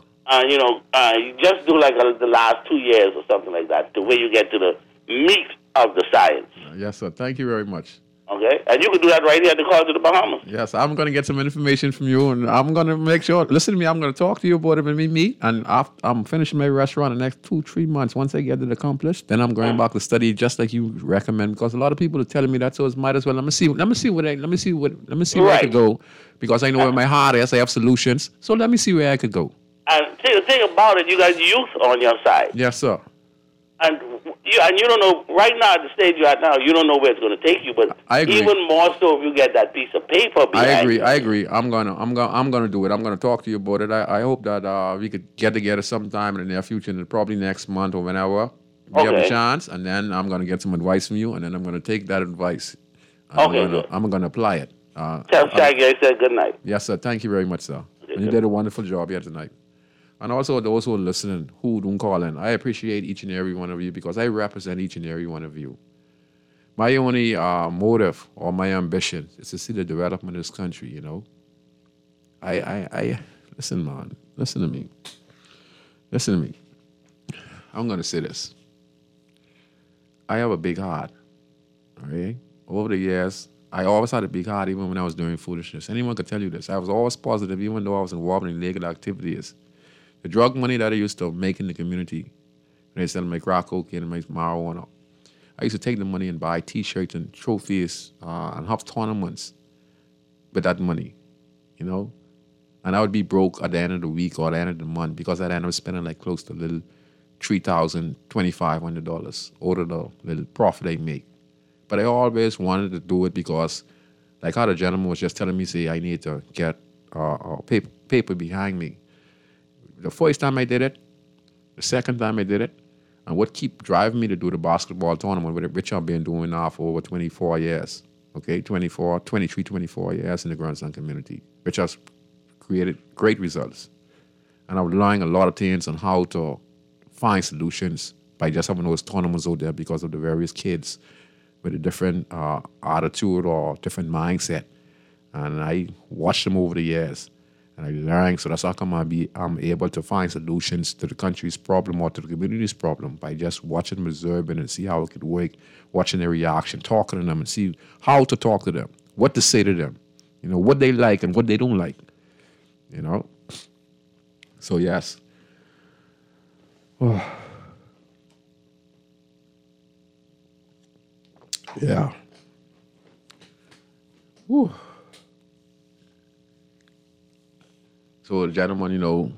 You just do like the last 2 years or something like that, to where you get to the meat of the science. Yes, sir. Thank you very much. Okay? And you can do that right here at the College of the Bahamas. Yes, I'm going to get some information from you, and I'm going to make sure, listen to me, I'm going to talk to you about it when we meet, and I'm finishing my restaurant in the next 2-3 months. Once I get it accomplished, then I'm going back to study just like you recommend, because a lot of people are telling me that, so it's might as well, let me see where I could go, because I know where my heart is, I have solutions, so let me see where I could go. And the thing about it, you got youth on your side. Yes, sir. And you don't know, right now at the stage you're at now, you don't know where it's going to take you, but I agree. Even more so if you get that piece of paper behind I agree. I'm gonna do it. I'm gonna talk to you about it. I hope that we could get together sometime in the near future, probably next month or whenever we have a chance, and then I'm gonna get some advice from you, and then I'm gonna take that advice. I'm gonna apply it. Tell Shaggy I said good night. Yes, sir. Thank you very much, sir. And you did a wonderful job here tonight. And also those who are listening, who don't call in, I appreciate each and every one of you, because I represent each and every one of you. My only motive or my ambition is to see the development of this country, I listen, man. Listen to me. I'm going to say this. I have a big heart, all right? Over the years, I always had a big heart, even when I was doing foolishness. Anyone could tell you this. I was always positive, even though I was involved in illegal activities. The drug money that I used to make in the community, when I sell my crack cocaine and my marijuana, I used to take the money and buy T-shirts and trophies and have tournaments with that money, And I would be broke at the end of the week or at the end of the month, because at the end I was spending like close to a little $3,000, $2,500 out of the little profit I make. But I always wanted to do it because, like how the gentleman was just telling me, say, I need to get paper behind me. The first time I did it, the second time I did it, and what keep driving me to do the basketball tournament, which I've been doing now for over 24 years, 24 years in the grandson community, which has created great results. And I'm learning a lot of things on how to find solutions by just having those tournaments out there, because of the various kids with a different attitude or different mindset. And I watched them over the years. And I learned, so that's how come I'm able to find solutions to the country's problem or to the community's problem by just watching them, observing, and see how it could work, watching their reaction, talking to them, and see how to talk to them, what to say to them, what they like and what they don't like, So, yes. Oh. Yeah. Whew. So the gentleman,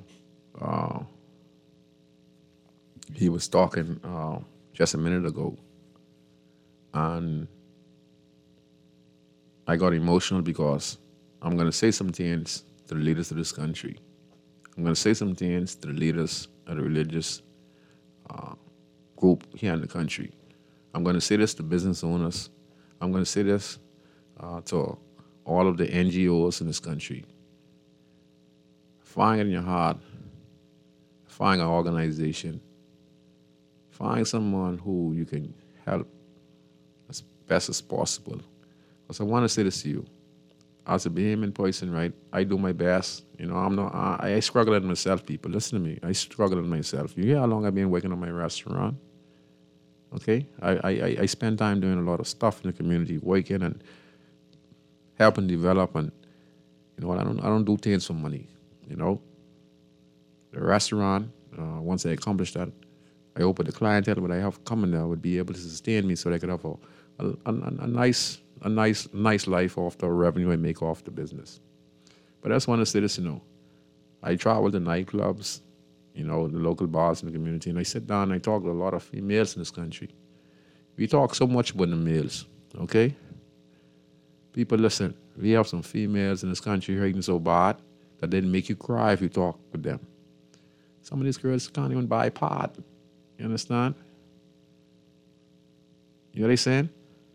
he was talking just a minute ago, and I got emotional because I'm going to say some things to the leaders of this country. I'm going to say some things to the leaders of the religious group here in the country. I'm going to say this to business owners. I'm going to say this to all of the NGOs in this country. Find it in your heart. Find an organization. Find someone who you can help as best as possible. Because I want to say this to you. As a Bahamian person, right, I do my best. You know, I struggle at myself, people. Listen to me. I struggle at myself. You hear how long I've been working on my restaurant? Okay? I spend time doing a lot of stuff in the community, working and helping develop. And, you know what, I don't do things for money, you know? The restaurant, once I accomplish that, I hope the clientele that I have coming there would be able to sustain me so they could have a nice life off the revenue I make off the business. But I just want to say this, you know. I travel to nightclubs, you know, the local bars in the community, and I sit down and I talk to a lot of females in this country. We talk so much about the males, okay? People, listen, we have some females in this country hurting so bad that they'd make you cry if you talk with them. Some of these girls can't even buy pot. You understand? You know what I'm saying?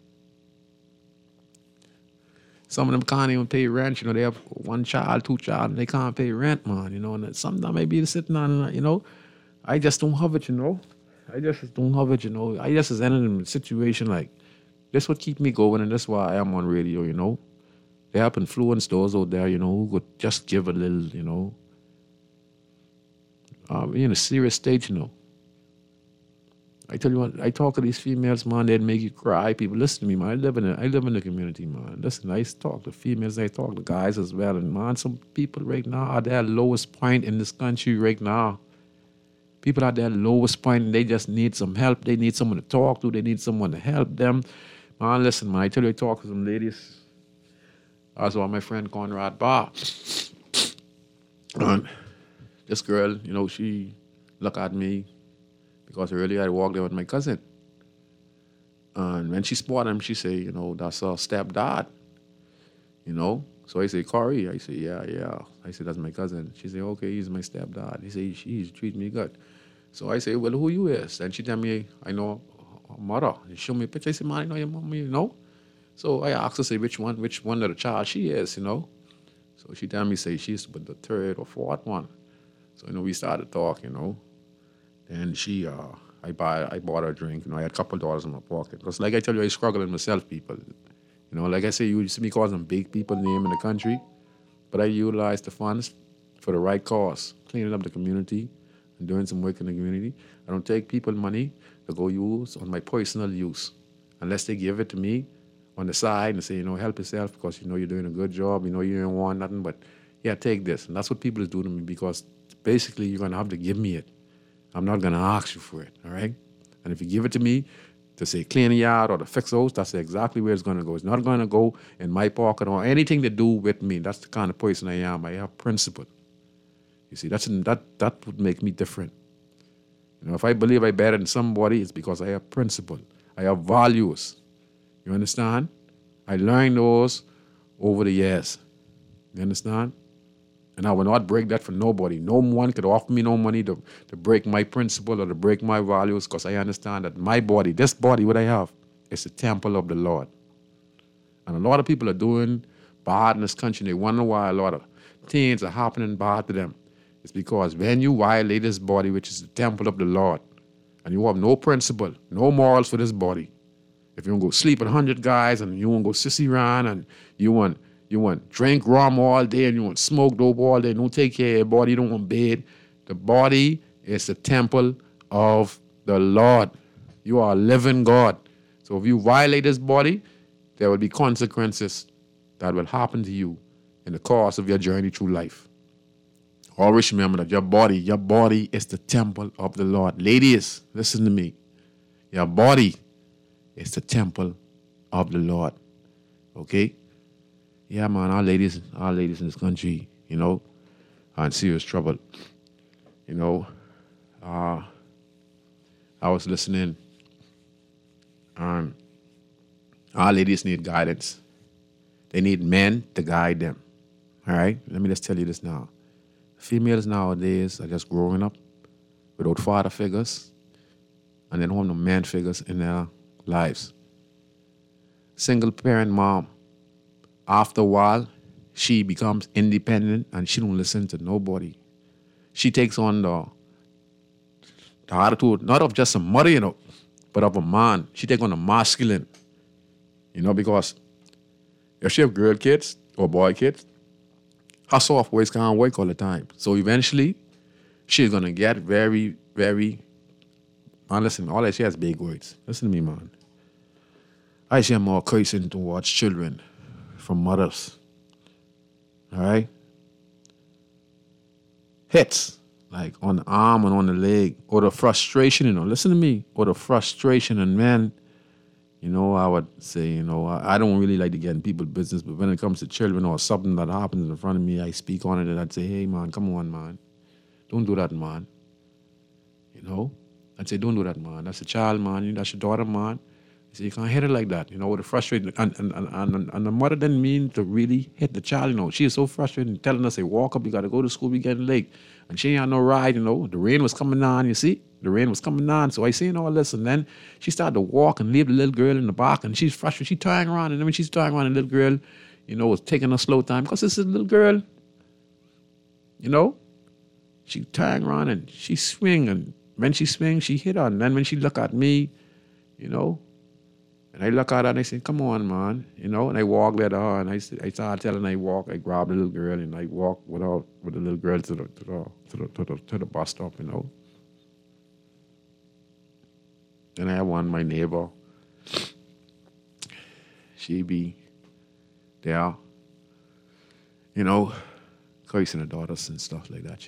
Some of them can't even pay rent. You know, they have 1 child, 2 child, and they can't pay rent, man. You know, and sometimes I be sitting on, you know, I just don't have it, you know. I just don't have it, you know. I just is in a situation like, this what keep me going, and that's why I am on radio, you know. They have influence those out there, you know, who could just give a little, you know. In a serious state, you know. I tell you what, I talk to these females, man, they'd make you cry. People, listen to me, man. I live in the community, man. Listen, I talk to females, I talk to guys as well. And, man, some people right now are at their lowest point in this country right now. People are at their lowest point, and they just need some help. They need someone to talk to. They need someone to help them. Man, listen, man, I tell you, I talk to some ladies. As well, my friend Conrad Barr. And this girl, you know, she looked at me because earlier I walked there with my cousin. And when she spotted him, she said, you know, that's her stepdad, you know. So I say, Corey. I say, yeah. I said, that's my cousin. She said, okay, he's my stepdad. He said, he's treating me good. So I say, well, who you is? And she tell me, I know her mother. She show me a picture. I said, man, I know your mom, you know. So I asked her, say, which one of the child she is, you know. So she tell me, say, she's with the 3rd or 4th one. So, you know, we started talking, you know. Then she, I bought her a drink. You know, I had a couple of dollars in my pocket. Because like I tell you, I struggle in myself, people. You know, like I say, you see me call some big people name in the country. But I utilize the funds for the right cause, cleaning up the community and doing some work in the community. I don't take people money to go use on my personal use. Unless they give it to me on the side and say, you know, help yourself because you know you're doing a good job. You know you don't want nothing, but yeah, take this. And that's what people do to me because basically you're going to have to give me it. I'm not going to ask you for it, all right? And if you give it to me to say clean the yard or to fix those, that's exactly where it's going to go. It's not going to go in my pocket or anything to do with me. That's the kind of person I am. I have principle. You see, that would make me different. You know, if I believe I'm better than somebody, it's because I have principle. I have values. You understand? I learned those over the years. You understand? And I will not break that for nobody. No one could offer me no money to break my principle or to break my values because I understand that my body, this body, what I have, is the temple of the Lord. And a lot of people are doing bad in this country. They wonder why a lot of things are happening bad to them. It's because when you violate this body, which is the temple of the Lord, and you have no principle, no morals for this body, if you want to go sleep with 100 guys and you want to go sissy around and you want drink rum all day and you want smoke dope all day, don't take care of your body, you don't want bed. The body is the temple of the Lord. You are a living God. So if you violate this body, there will be consequences that will happen to you in the course of your journey through life. Always remember that your body is the temple of the Lord. Ladies, listen to me. Your body is the temple of the Lord. Okay? Yeah, man, our ladies in this country, you know, are in serious trouble. You know, I was listening, and our ladies need guidance. They need men to guide them. All right? Let me just tell you this now. Females nowadays are just growing up without father figures, and they don't have no man figures in their lives. Single parent mom, after a while, she becomes independent and she don't listen to nobody. She takes on the attitude, not of just a mother, but of a man. She takes on the masculine, because if she have girl kids or boy kids, her soft voice can't work all the time. So eventually, she's going to get very, very, man, listen, all that she has big words. Listen to me, man. I see more cursing towards children from mothers. All right? Hits, like on the arm and on the leg, or the frustration, listen to me, or the frustration. And man, I would say, I don't really like to get in people's business, but when it comes to children or something that happens in front of me, I speak on it and I'd say, hey, man, come on, man. Don't do that, man. I'd say, don't do that, man. That's a child, man. That's your daughter, man. So you can't hit it like that, with the frustration. And the mother didn't mean to really hit the child, She is so frustrated telling us, hey, walk up, you got to go to school, we getting late. And she ain't had no ride, The rain was coming on, you see? The rain was coming on. So I seen all this. And then she started to walk and leave the little girl in the back. And she's frustrated. She turning around. And then when she's turning around, the little girl, was taking a slow time. Because this is a little girl, She turning around and she swing. And when she swing, she hit her. And then when she look at me, and I look at her and I say, come on, man. And I walk with her and I started telling her I walk. I grab the little girl and I walk with the little girl to the bus stop, Then I have my neighbor. She be there, cursing her daughters and stuff like that,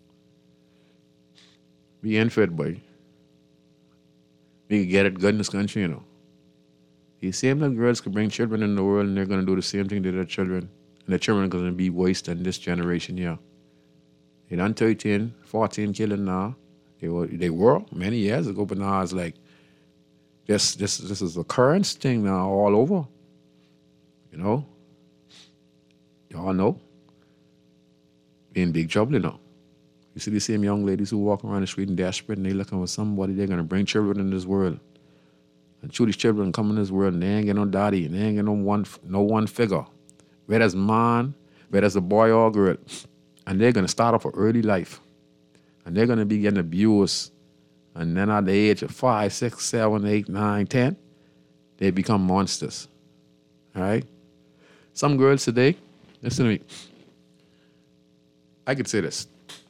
Be unfit, boy. We can get it good in this country, These same little girls could bring children in the world and they're going to do the same thing to their children. And their children are going to be worse than this generation here. They done 13, 14 killing now. They were many years ago, but now it's like, this is a current thing now all over. Y'all know. Be in big trouble, You see the same young ladies who walk around the street and desperate and they looking for somebody they're going to bring children in this world. And these children come in this world and they ain't get no daddy and they ain't get no one figure. Whether it's man, whether it's a boy or a girl. And they're going to start off an early life. And they're going to be getting abused. And then at the age of 5, 6, 7, 8, 9, 10, they become monsters. All right? Some girls today, listen to me. I could say this.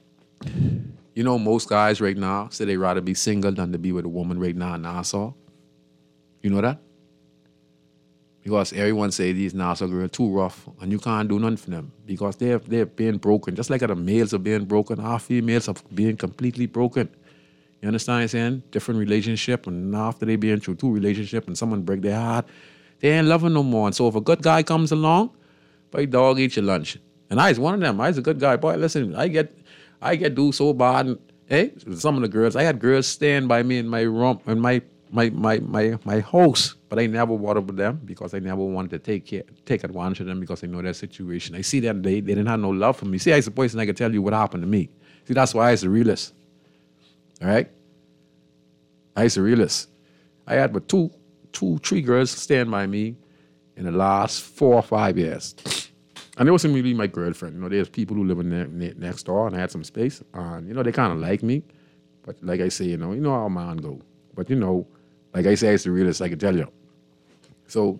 Most guys right now say they'd rather be single than to be with a woman right now in Nassau. You know that? Because everyone say these Nassau girls too rough and you can't do nothing for them because they're being broken. Just like the males are being broken, our females are being completely broken. You understand what I'm saying? Different relationship, and after they being through 2 relationships and someone break their heart, they ain't loving no more. And so if a good guy comes along, boy, dog, eat your lunch. And I was one of them. I was a good guy. Boy, listen, I get do so bad. And, hey, some of the girls, I had girls staying by me in my room, in my house, but I never watered with them because I never wanted to take advantage of them because I know their situation. I see that they didn't have no love for me. See, I was a person I could tell you what happened to me. See, that's why I was a realist. All right? I was a realist. I had but 3 girls staying by me in the last 4 or 5 years. And it wasn't really my girlfriend. There's people who live in next door, and I had some space. And, they kind of like me. But like I say, how a man go. But, like I say, I was a realist, I can tell you. So,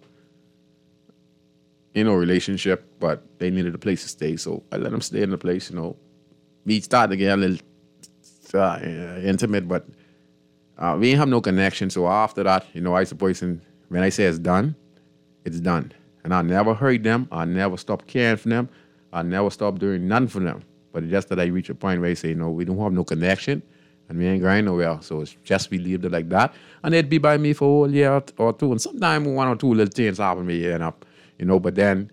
relationship, but they needed a place to stay. So I let them stay in the place, We started to get a little intimate, but we ain't have no connection. So after that, I suppose when I say it's done, it's done. And I never hurt them. I never stopped caring for them. I never stopped doing nothing for them. But it's just that I reach a point where I say, we don't have no connection and we ain't going nowhere. So it's just we leave it like that. And they'd be by me for a whole year or 2. And sometimes 1 or 2 little things happen to me and up, but then,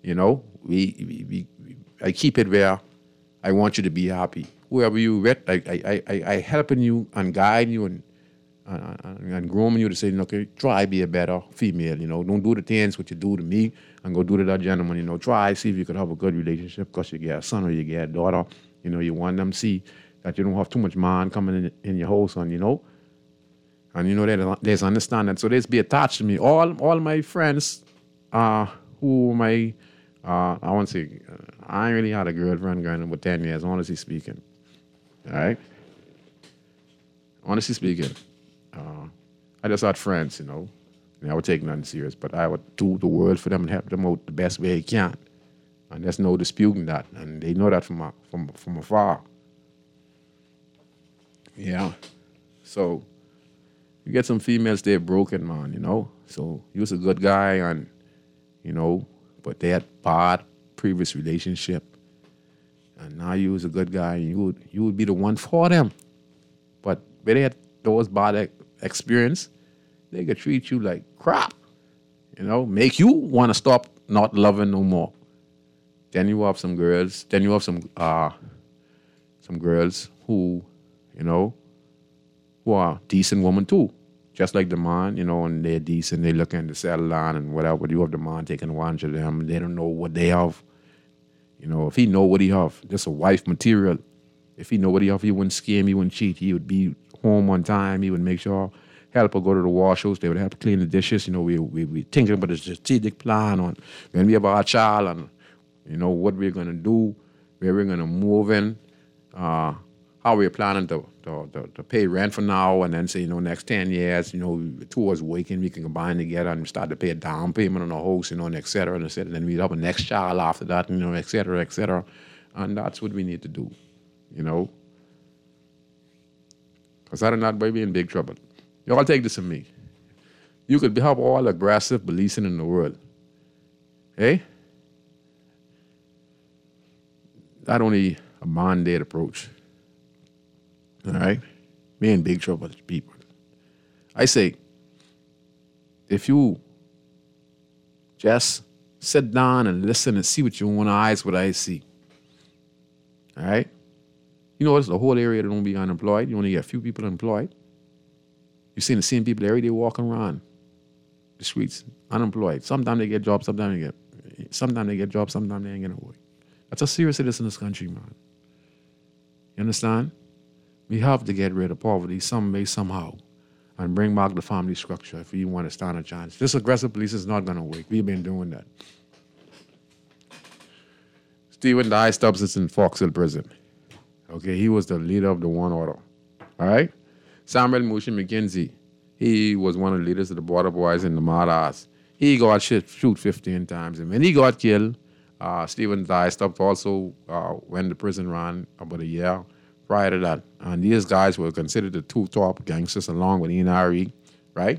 I keep it where I want you to be happy. Whoever you with, I helping you and guiding you and grooming you to say, okay, try be a better female, Don't do the things what you do to me and go do to that gentleman, Try, see if you could have a good relationship because you get a son or you get a daughter, you want them to see that you don't have too much man coming in your house and, And, there's understanding. So there's be attached to me. All my friends who my, I want to say, I ain't really had a girlfriend going about 10 years, honestly speaking. All right? Honestly speaking. I just had friends, and I would take nothing serious, but I would do the world for them and help them out the best way I can. And there's no disputing that. And they know that from afar. Yeah. So you get some females, they're broken, man, So you was a good guy and, but they had bad previous relationship. And now you was a good guy and you would be the one for them. But when they had those bad experience, they could treat you like crap, make you want to stop not loving no more. Then you have some girls, some girls who, who are decent women too. Just like the man, and they're decent, they're looking to settle down and whatever. You have the man taking advantage of them, they don't know what they have. If he know what he have, just a wife material. If he know what he have, he wouldn't scam, he wouldn't cheat, he would be home on time, he would make sure help her go to the wash house, they would help clean the dishes. We thinking about a strategic plan on when we have our child and, what we're going to do, where we're going to move in, how we're planning to pay rent for now and then say, next 10 years, towards waking, we can combine together and start to pay a down payment on the house, and et cetera, and et cetera. Then we'd have a next child after that, et cetera, et cetera. And that's what we need to do, Because other than that, boy, we in big trouble. Y'all take this from me. You could have all aggressive policing in the world. Hey? That only a mandate approach. All right? We in big trouble as people. I say, if you just sit down and listen and see with your own eyes what I see. All right? It's the whole area that don't be unemployed. You only get a few people employed. You're seeing the same people every day walking around the streets, unemployed. Sometimes they get jobs, sometimes they get jobs, sometimes they ain't getting work. That's how serious it is in this country, man. You understand? We have to get rid of poverty some way, somehow, and bring back the family structure if you want to stand a chance. This aggressive police is not going to work. We've been doing that. Stephen Dye Stubbs is in Fox Hill Prison. Okay, he was the leader of the One Order. All right? Samuel Moshe McKenzie, he was one of the leaders of the Border Boys in the Maras. He got shoot 15 times. And when he got killed, Stephen Dye Stubbs also went to prison ran about a year prior to that. And these guys were considered the two top gangsters along with NRE, right?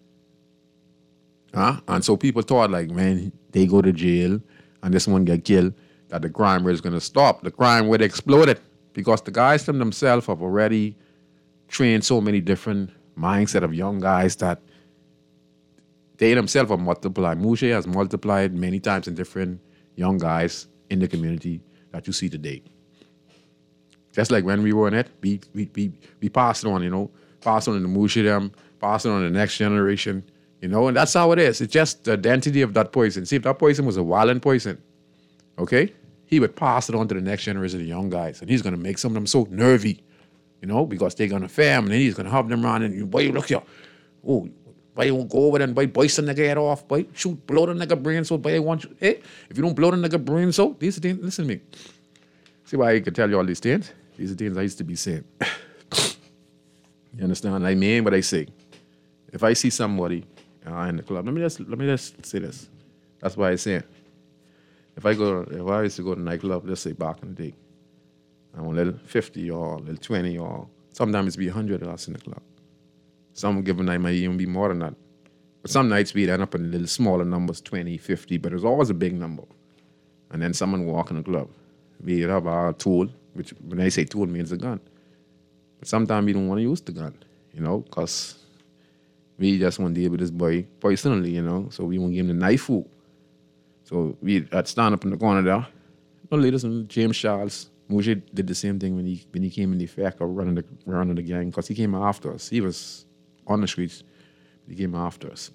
And so people thought, like, man, they go to jail and this one get killed, that the crime rate is going to stop. The crime rate exploded because the guys themselves have already trained so many different mindset of young guys that they themselves are multiplied. Moshe has multiplied many times in different young guys in the community that you see today. Just like when we were in it, we passed it on, passed on to Moshe them, passed it on to the next generation, and that's how it is. It's just the identity of that person. See, if that person was a violent person, okay, he would pass it on to the next generation of young guys, and he's going to make some of them so nervy, because they're going to fam, and then he's going to have them around, and, boy, look here, oh, boy, you won't go over there and, boy, the nigga head off, boy, shoot, blow the nigga brain so, boy, I want you, hey, if you don't blow the nigga brain so, these are things, listen to me. See why I can tell you all these things? These are things I used to be saying. You understand? I mean what I say. If I see somebody in the club, let me just say this. That's why I say, if I used to go to a nightclub, let's say back in the day, I'm a little 50 or a little 20 or sometimes it's be 100 of us in the club. Some given night might even be more than that. But some nights we'd end up in little smaller numbers, 20, 50, but it was always a big number. And then someone walk in the club. We'd have our tool, which when I say tool means a gun. But sometimes we don't want to use the gun, because we just want to deal with this boy personally, so we won't give him the knife food. So we'd stand up in the corner there. No ladies and James Charles. Moshe did the same thing when he came in the effect of running the gang, because he came after us. He was on the streets. They came after us.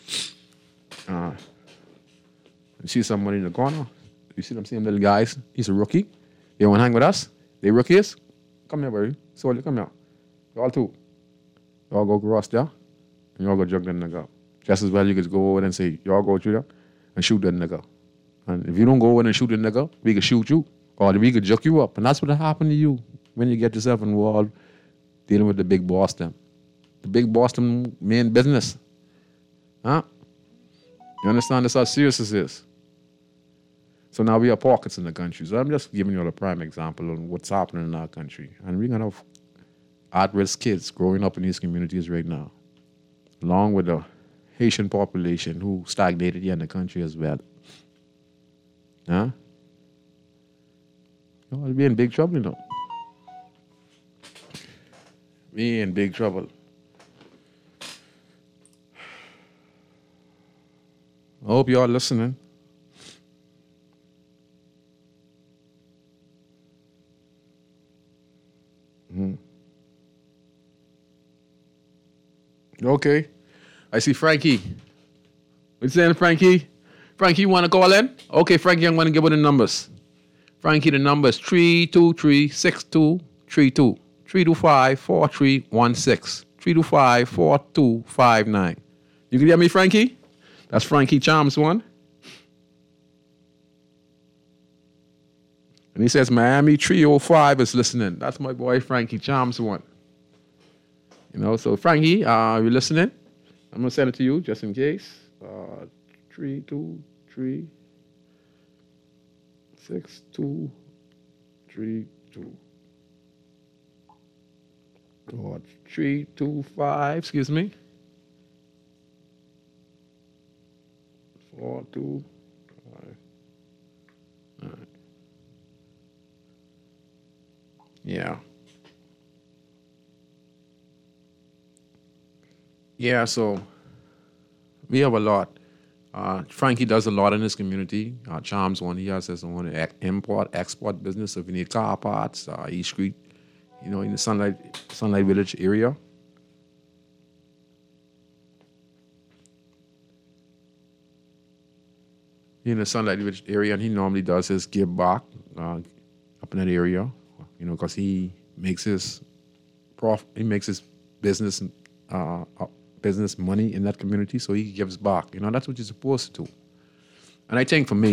You see somebody in the corner? You see them same little guys? He's a rookie. They want to hang with us? They rookies? Come here, buddy. So you come here. Y'all too. Y'all go cross there, and y'all go jug that nigga up. Just as well you could go over there and say, y'all go through there and shoot that nigga. And if you don't go over there and shoot that nigga, we could shoot you. Or we could juke you up. And that's what happened to you when you get yourself involved dealing with the big boss them. The big boss them main business. Huh? You understand? That's how serious this is. So now we have pockets in the country. So I'm just giving you a prime example of what's happening in our country. And we're going to have at-risk kids growing up in these communities right now, along with the Haitian population who stagnated here in the country as well. Huh? We'll be in big trouble, you know. We in big trouble. I hope y'all listening. Okay. I see Frankie. What you saying, Frankie? Frankie, you want to call in? Okay, Frankie, I'm going to give her the numbers. Frankie, the number is 323-6232. 325-4316. 325-4259. You can hear me, Frankie? That's Frankie Charms one. And he says Miami 305 is listening. That's my boy Frankie Charms one. You know, so Frankie, are you listening? I'm going to send it to you just in case. 323-6232. Or 325, excuse me. 425. All right. Yeah. Yeah, so we have a lot. Frankie does a lot in his community. Charms one, he has his own import, export business. So if you need car parts, East Street, you know, in the Sunlight Village area. In the Sunlight Village area, and he normally does his give back up in that area, you know, because he makes his business business money in that community, so he gives back. You know, that's what you're supposed to do. And I think that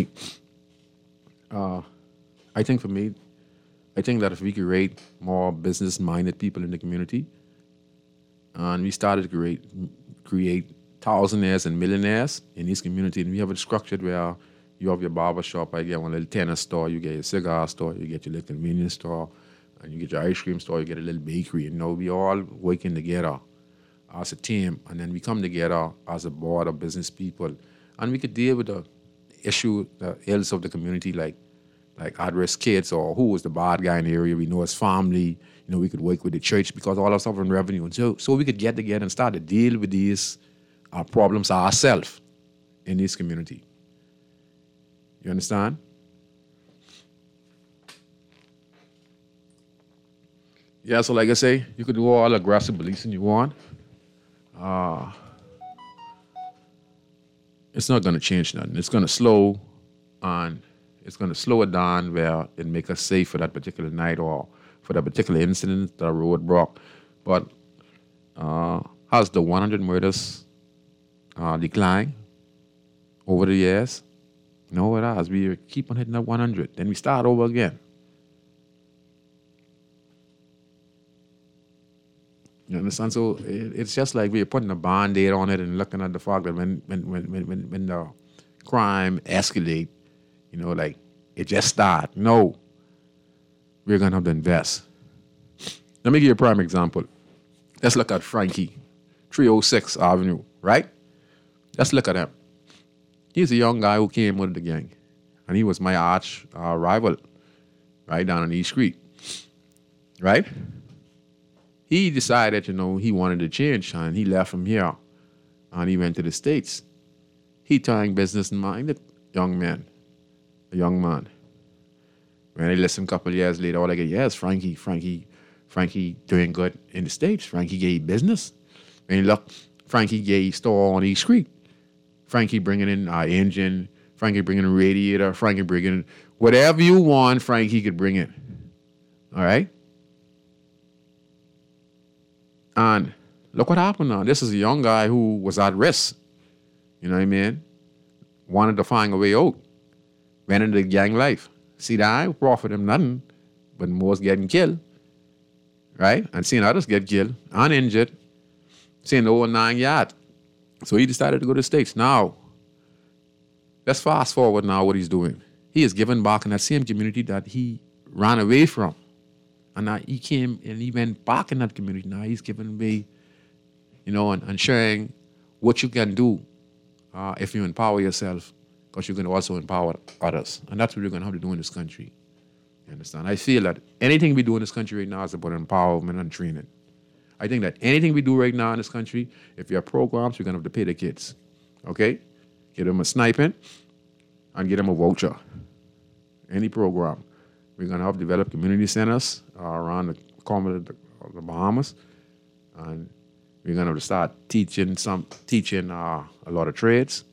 if we create more business-minded people in the community, and we started to create thousandaires and millionaires in this community, and we have it structured where you have your barber shop, I get one little tennis store, you get your cigar store, you get your little convenience store, and you get your ice cream store, you get a little bakery. You know, we all working together as a team, and then we come together as a board of business people, and we could deal with the issue, the ills of the community, like at-risk kids, or who was the bad guy in the area. We know his family. You know, we could work with the church because all of us have revenue, and so we could get together and start to deal with these problems ourselves in this community. You understand? Yeah, so like I say, you could do all the aggressive policing you want. It's not going to change nothing. It's going to slow it down where it make us safe for that particular night or for that particular incident, that roadblock. But has the 100 murders declined over the years? No, it has. We keep on hitting that 100. Then we start over again. You understand? So it's just like we're putting a Band-Aid on it and looking at the fact that when the crime escalate, you know, like it just start. No, we're gonna have to invest. Let me give you a prime example. Let's look at Frankie, 306 Avenue, right? Let's look at him. He's a young guy who came with the gang, and he was my arch rival, right down on East Street, right? He decided, you know, he wanted to change, and he left from here, and he went to the States. He turned business-minded young man. When I listened a couple of years later, all I get, yes, Frankie doing good in the States. Frankie gave business. And look, Frankie Gay store on East Creek. Frankie bringing in our engine, Frankie bringing in a radiator, Frankie bringing in whatever you want, Frankie could bring in. All right? And look what happened now. This is a young guy who was at risk. You know what I mean? Wanted to find a way out. Went into the gang life. See, that I profit him nothing, but most getting killed. Right? And seeing others get killed, uninjured, seeing the whole 9 yards. So he decided to go to the States. Now, let's fast forward now what he's doing. He is giving back in that same community that he ran away from. And now he came and he went back in that community. Now he's giving away, you know, and sharing what you can do if you empower yourself, because you can also empower others. And that's what we're going to have to do in this country. You understand? I feel that anything we do in this country right now is about empowerment and training. I think that anything we do right now in this country, if you have programs, you're going to have to pay the kids. Okay? Get them a sniping and get them a voucher. Any program. We're going to have to develop community centers around the Bahamas. And we're going to have to start teaching a lot of trades.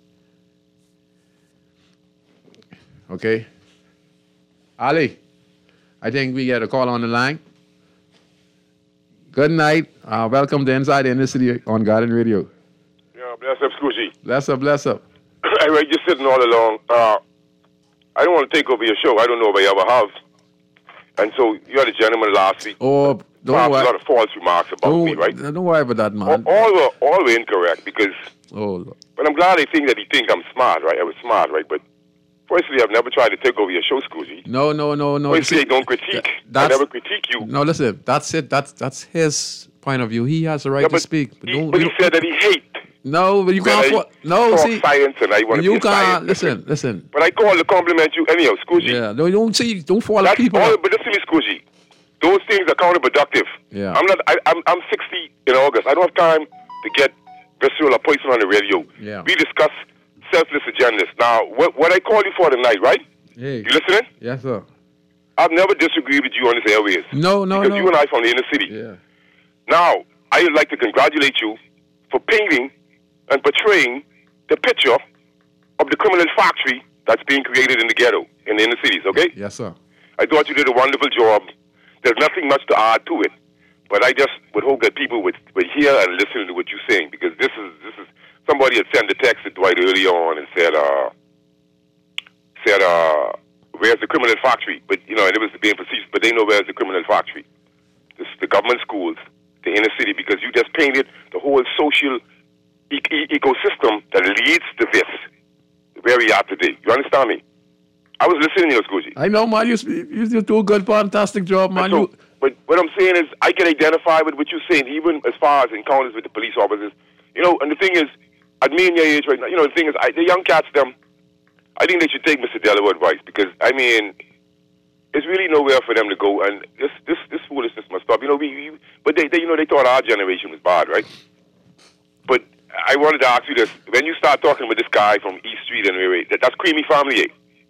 Okay? Ali, I think we get a call on the line. Good night. Welcome to Inside the Inner City on Garden Radio. Yeah, bless up, Scoochie. Bless up. I was just sitting all along. I don't want to take over your show. I don't know if I ever have. And so you had a gentleman last week. Oh, don't worry. A lot of false remarks about me, right? Don't worry about that, man. All were incorrect because. Oh, Lord. But I'm glad they think that he think I'm smart, right? I was smart, right? But firstly, I've never tried to take over your show, Scoochie. No. Firstly, don't critique. I never critique you. No, listen. That's it. That's his point of view. He has the right to speak. But he said that he hate. No, but you can't. No, talk see, science, and I want to you be a can't. scientist. Listen. But I call to compliment you anyhow, Scoochie. Yeah, no, don't follow That's people. all, but listen to me, Scoochie. Those things are counterproductive. Yeah. I'm 60 in August. I don't have time to get visceral or poison on the radio. Yeah. We discuss selfless agendas. Now, what I call you for tonight, right? Hey. You listening? Yes, sir. I've never disagreed with you on this airways. No. Because you and I from the inner city. Yeah. Now, I would like to congratulate you for painting and portraying the picture of the criminal factory that's being created in the ghetto, in the inner cities, okay? Yes, sir. I thought you did a wonderful job. There's nothing much to add to it. But I just would hope that people would hear and listen to what you're saying, because this is somebody had sent a text to Dwight early on and said, where's the criminal factory? But, you know, and it was being facetious, but they know where's the criminal factory. This is the government schools, the inner city, because you just painted the whole social ecosystem that leads to this, where we are today. You understand me? I was listening to you, Scoochie. I know, man. You do a good, fantastic job, man. But what I'm saying is, I can identify with what you're saying, even as far as encounters with the police officers. You know, and the thing is, at me and your age right now, you know, the thing is, the young cats, I think they should take Mr. Delaware's advice, because, I mean, there's really nowhere for them to go, and this foolishness must stop. You know, but they thought our generation was bad, right? But I wanted to ask you this: when you start talking with this guy from East Street and that's Creamy Family,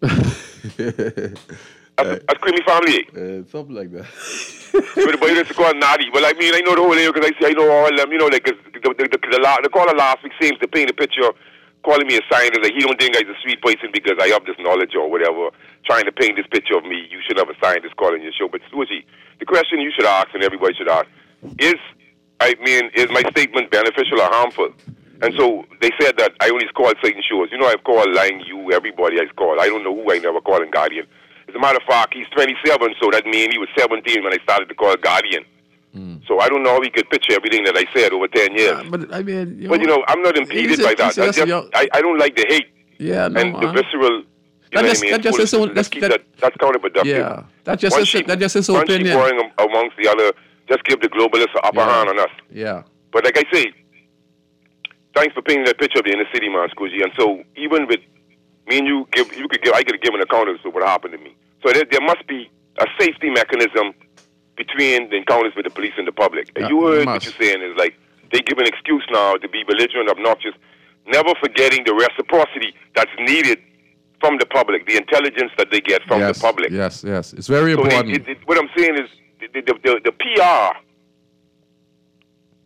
That's Creamy Family, something like that. But you just call Naughty. Well, I mean, I know the whole area because I know all of them. You know, like the caller last week seems to paint a picture, calling me a scientist. Like he don't think I'm a sweet person because I have this knowledge or whatever. Trying to paint this picture of me. You should have a scientist calling your show. But Susie, the question you should ask and everybody should ask is my statement beneficial or harmful? And so they said that I only called certain shows. You know, I've called Lying You, everybody I've called. I don't know who I never called in Guardian. As a matter of fact, he's 27, so that means he was 17 when I started to call Guardian. So I don't know how he could picture everything that I said over 10 years. But I mean, I'm not impeded by that. I don't like the hate and the visceral. That's counterproductive. Yeah, that's just his opinion. Going amongst the other, just give the globalists an upper hand on us. Yeah. But like I say, thanks for painting that picture of the inner city, man, Scoochie. And so even with me and I could give an account of what happened to me. So there must be a safety mechanism between the encounters with the police and the public. And you heard what you're saying is like they give an excuse now to be belligerent, obnoxious, never forgetting the reciprocity that's needed from the public, the intelligence that they get from the public. Yes, it's very important. What I'm saying is the PR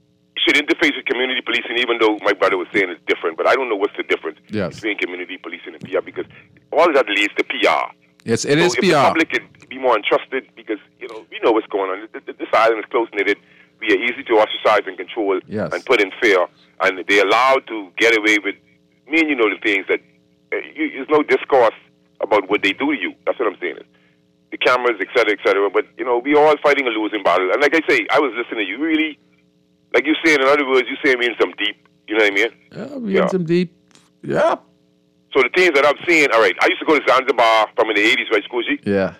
should interface with community policing, even though my brother was saying it's different. But I don't know what's the difference Yes. between community policing and PR, because all of that leads to PR. Yes, it So is if PR. the public could be more entrusted, because, we know what's going on. This island is close-knitted. We are easy to ostracize and control Yes. and put in fear. And they're allowed to get away with, the things that, there's no discourse about what they do to you. That's what I'm saying. The cameras, et cetera, but, we all fighting a losing battle. And like I say, I was listening to you, really, like you're saying, in other words, you're saying me in some deep, you know what I mean? Yeah, we in some deep. Yeah. So the things that I'm seeing, all right, I used to go to Zanzibar from in the 80s, right, Squishy? Yeah.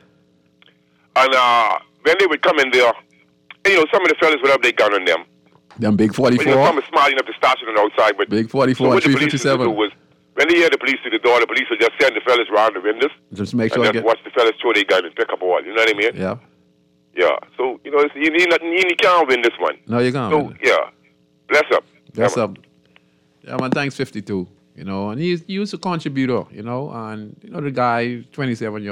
And when they would come in there, some of the fellas would have their gun on them. Them big But, 44. some are smart enough to stash it on the outside. But Big so 44, what the police used to 357. do was, when they hear the police to the door, the police would just send the fellas around the windows Just make and sure I just get. watch the fellas throw their gun and pick up a wall. You know what I mean? Yeah. Yeah. So, you can't win this one. No, you can't. So, yeah. Bless up. That's Yeah, up. Yeah, man, thanks 52. And he was a contributor, and the guy, 27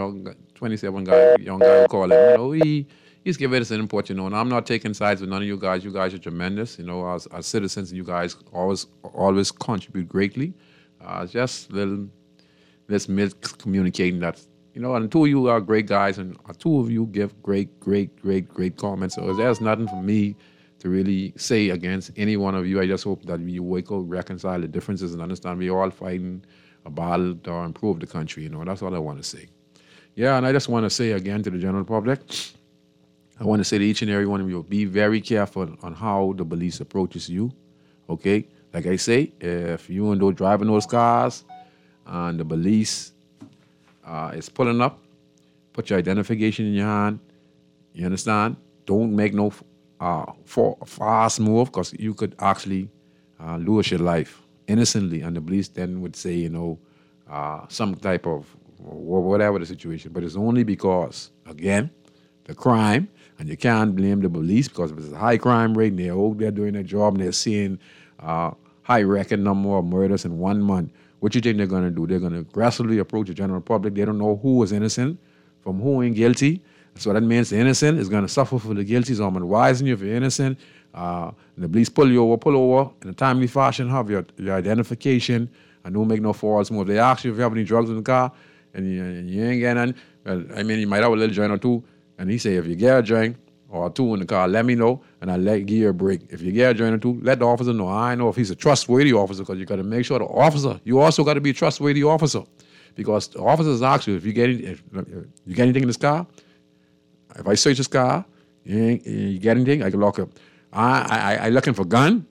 guy, young guy, we call him, he's giving us an input, and I'm not taking sides with none of you guys. You guys are tremendous, as citizens, you guys always contribute greatly. Just let's miscommunicating that, and two of you are great guys, and two of you give great comments. So there's nothing for me to really say against any one of you. I just hope that you wake up, reconcile the differences, and understand we're all fighting a battle to improve the country. That's all I want to say. Yeah, and I just want to say again to the general public, I want to say to each and every one of you, be very careful on how the police approaches you, okay? Like I say, if you and those driving those cars and the police is pulling up, put your identification in your hand, you understand? Don't make no for a fast move, because you could actually lose your life innocently, and the police then would say, some type of whatever the situation. But it's only because, again, the crime, and you can't blame the police, because if it's a high crime rate and they're out there doing their job and they're seeing high record number of murders in 1 month, what you think they're going to do? They're going to aggressively approach the general public. They don't know who is innocent from who ain't guilty. So that means the innocent is going to suffer for the guilty. So I'm advising you, if you're innocent, and the police pull over in a timely fashion, have your identification, and don't make no false move. They ask you if you have any drugs in the car, and you ain't getting none. You might have a little joint or two, and he say, if you get a joint or two in the car, let me know, and I'll give you a break. If you get a joint or two, let the officer know. I know if he's a trustworthy officer, because you got to make sure the officer, you also got to be a trustworthy officer, because the officers ask you, if you get anything in this car. If I search this car, you get anything, I can lock up. I looking for gun.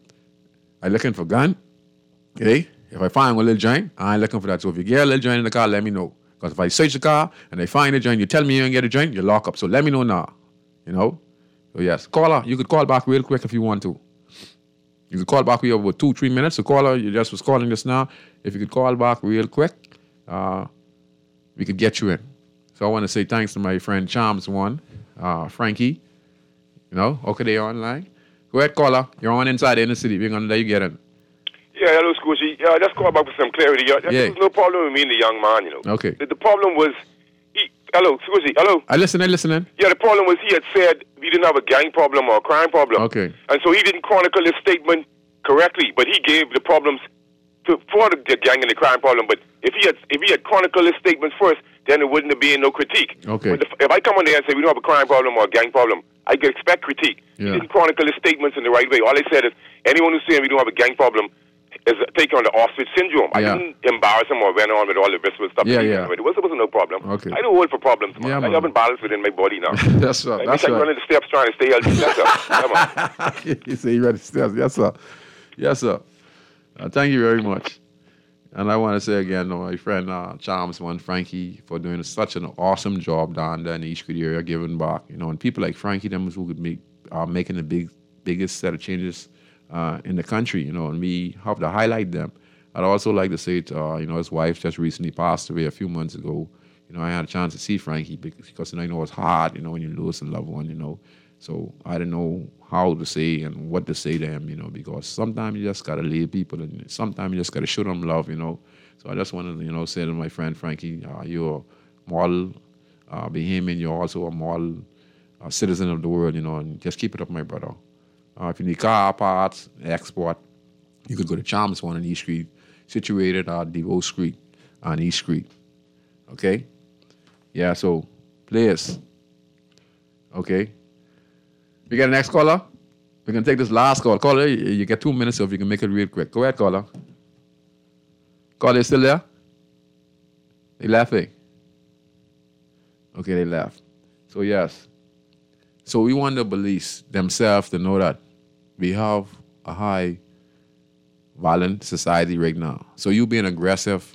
Okay? If I find one little joint, I ain't looking for that. So if you get a little joint in the car, let me know. Because if I search the car and they find a joint, you tell me you ain't get a joint, you lock up. So let me know now. So yes, caller, you could call back real quick if you want to. You could call back. We have about 2-3 minutes. So caller, you just was calling just now. If you could call back real quick, we could get you in. So I want to say thanks to my friend Charms One, Frankie. Okay, they online. Go ahead, caller. You're on inside the inner city. We're going to let you get in. Yeah, hello, Squishy. Yeah, just call back for some clarity. There's no problem with me and the young man, Okay. The problem was, hello, Squishy, hello. I listening. Yeah, the problem was he had said we didn't have a gang problem or a crime problem. Okay. And so he didn't chronicle his statement correctly, but he gave the problems for the gang and the crime problem. But if he had chronicled his statements first, then it wouldn't have been no critique. Okay. But if I come on there and say we don't have a crime problem or a gang problem, I could expect critique. Yeah. He didn't chronicle his statements in the right way. All I said is anyone who's saying we don't have a gang problem is taking on the Auschwitz syndrome. I didn't embarrass him or went on with all the rest of the stuff. Yeah. It wasn't no problem. Okay. I don't hold for problems, man. Yeah, I man. haven't balance within my body now. That's right. I run the steps trying to stay healthy. That's up. Yeah, man. You say you ready to step. Yes, sir. Yes, sir. Thank you very much. And I want to say again, my friend Charms One, Frankie, for doing such an awesome job down there in the East Creek area, giving back. And people like Frankie, them who could are making the biggest set of changes in the country. And we have to highlight them. I'd also like to say, his wife just recently passed away a few months ago. I had a chance to see Frankie because I know it's hard. When you lose a loved one. So I didn't know how to say and what to say to him, because sometimes you just got to leave people and sometimes you just got to show them love, So I just wanted to, say to my friend Frankie, you're a model Bahamian, you're also a model citizen of the world, and just keep it up, my brother. If you need car parts, export, you could go to Chalmers One on East Street, situated at DeVoe Street on East Street. Okay? Yeah, so players. Okay? We got the next caller? We're going to take this last call. Caller, you get 2 minutes, so if you can make it real quick. Go ahead, caller. Caller, still there? They laughing? Okay, they left. So, yes. So, we want the police themselves to know that we have a high violent society right now. So, you being aggressive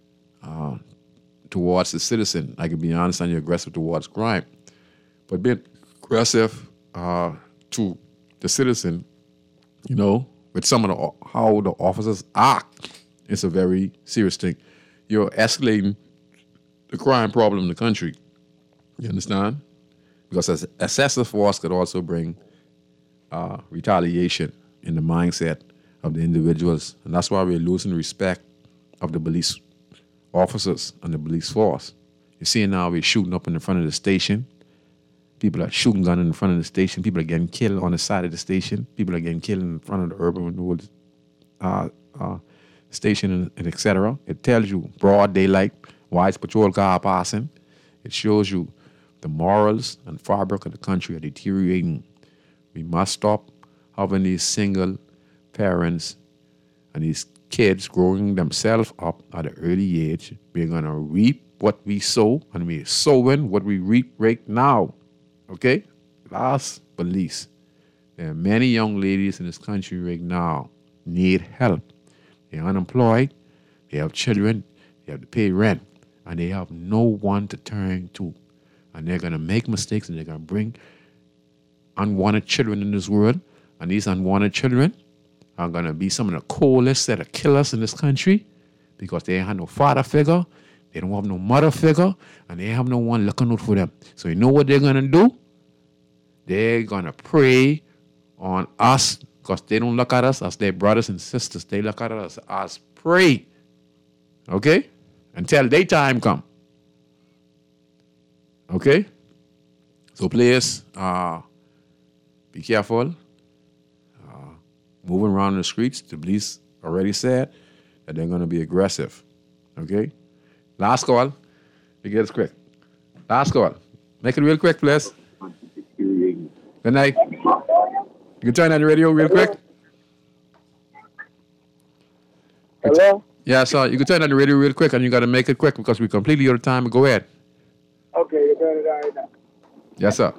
towards the citizen, I can be honest, and you're aggressive towards crime. But being aggressive to the citizen, you know, with some of how the officers act, it's a very serious thing. You're escalating the crime problem in the country. You understand? Because excessive force could also bring retaliation in the mindset of the individuals. And that's why we're losing respect of the police officers and the police force. You see now we're shooting up in the front of the station. People are shooting guns in front of the station. People are getting killed on the side of the station. People are getting killed in front of the urban renewal station, and etc. It tells you broad daylight, why is patrol car passing. It shows you the morals and fabric of the country are deteriorating. We must stop having these single parents and these kids growing themselves up at an early age. We're going to reap what we sow, and we're sowing what we reap right now. Okay? Last but least, there are many young ladies in this country right now need help. They're unemployed, they have children, they have to pay rent, and they have no one to turn to. And they're going to make mistakes, and they're going to bring unwanted children in this world. And these unwanted children are going to be some of the coolest set of killers in this country because they have no father figure, they don't have no mother figure, and they have no one looking out for them. So you know what they're going to do? They're going to prey on us because they don't look at us as their brothers and sisters. They look at us as prey. Okay? Until their time come. Okay? So players, be careful. Moving around the streets, the police already said that they're going to be aggressive. Okay? Last call. We get it quick. Last call. Make it real quick, please. Good night. You can turn on the radio real quick. Hello? Yeah, so you can turn on the radio real quick, and you got to make it quick because we're completely out of time. Go ahead. Okay, you turn it on right now. Yes, sir.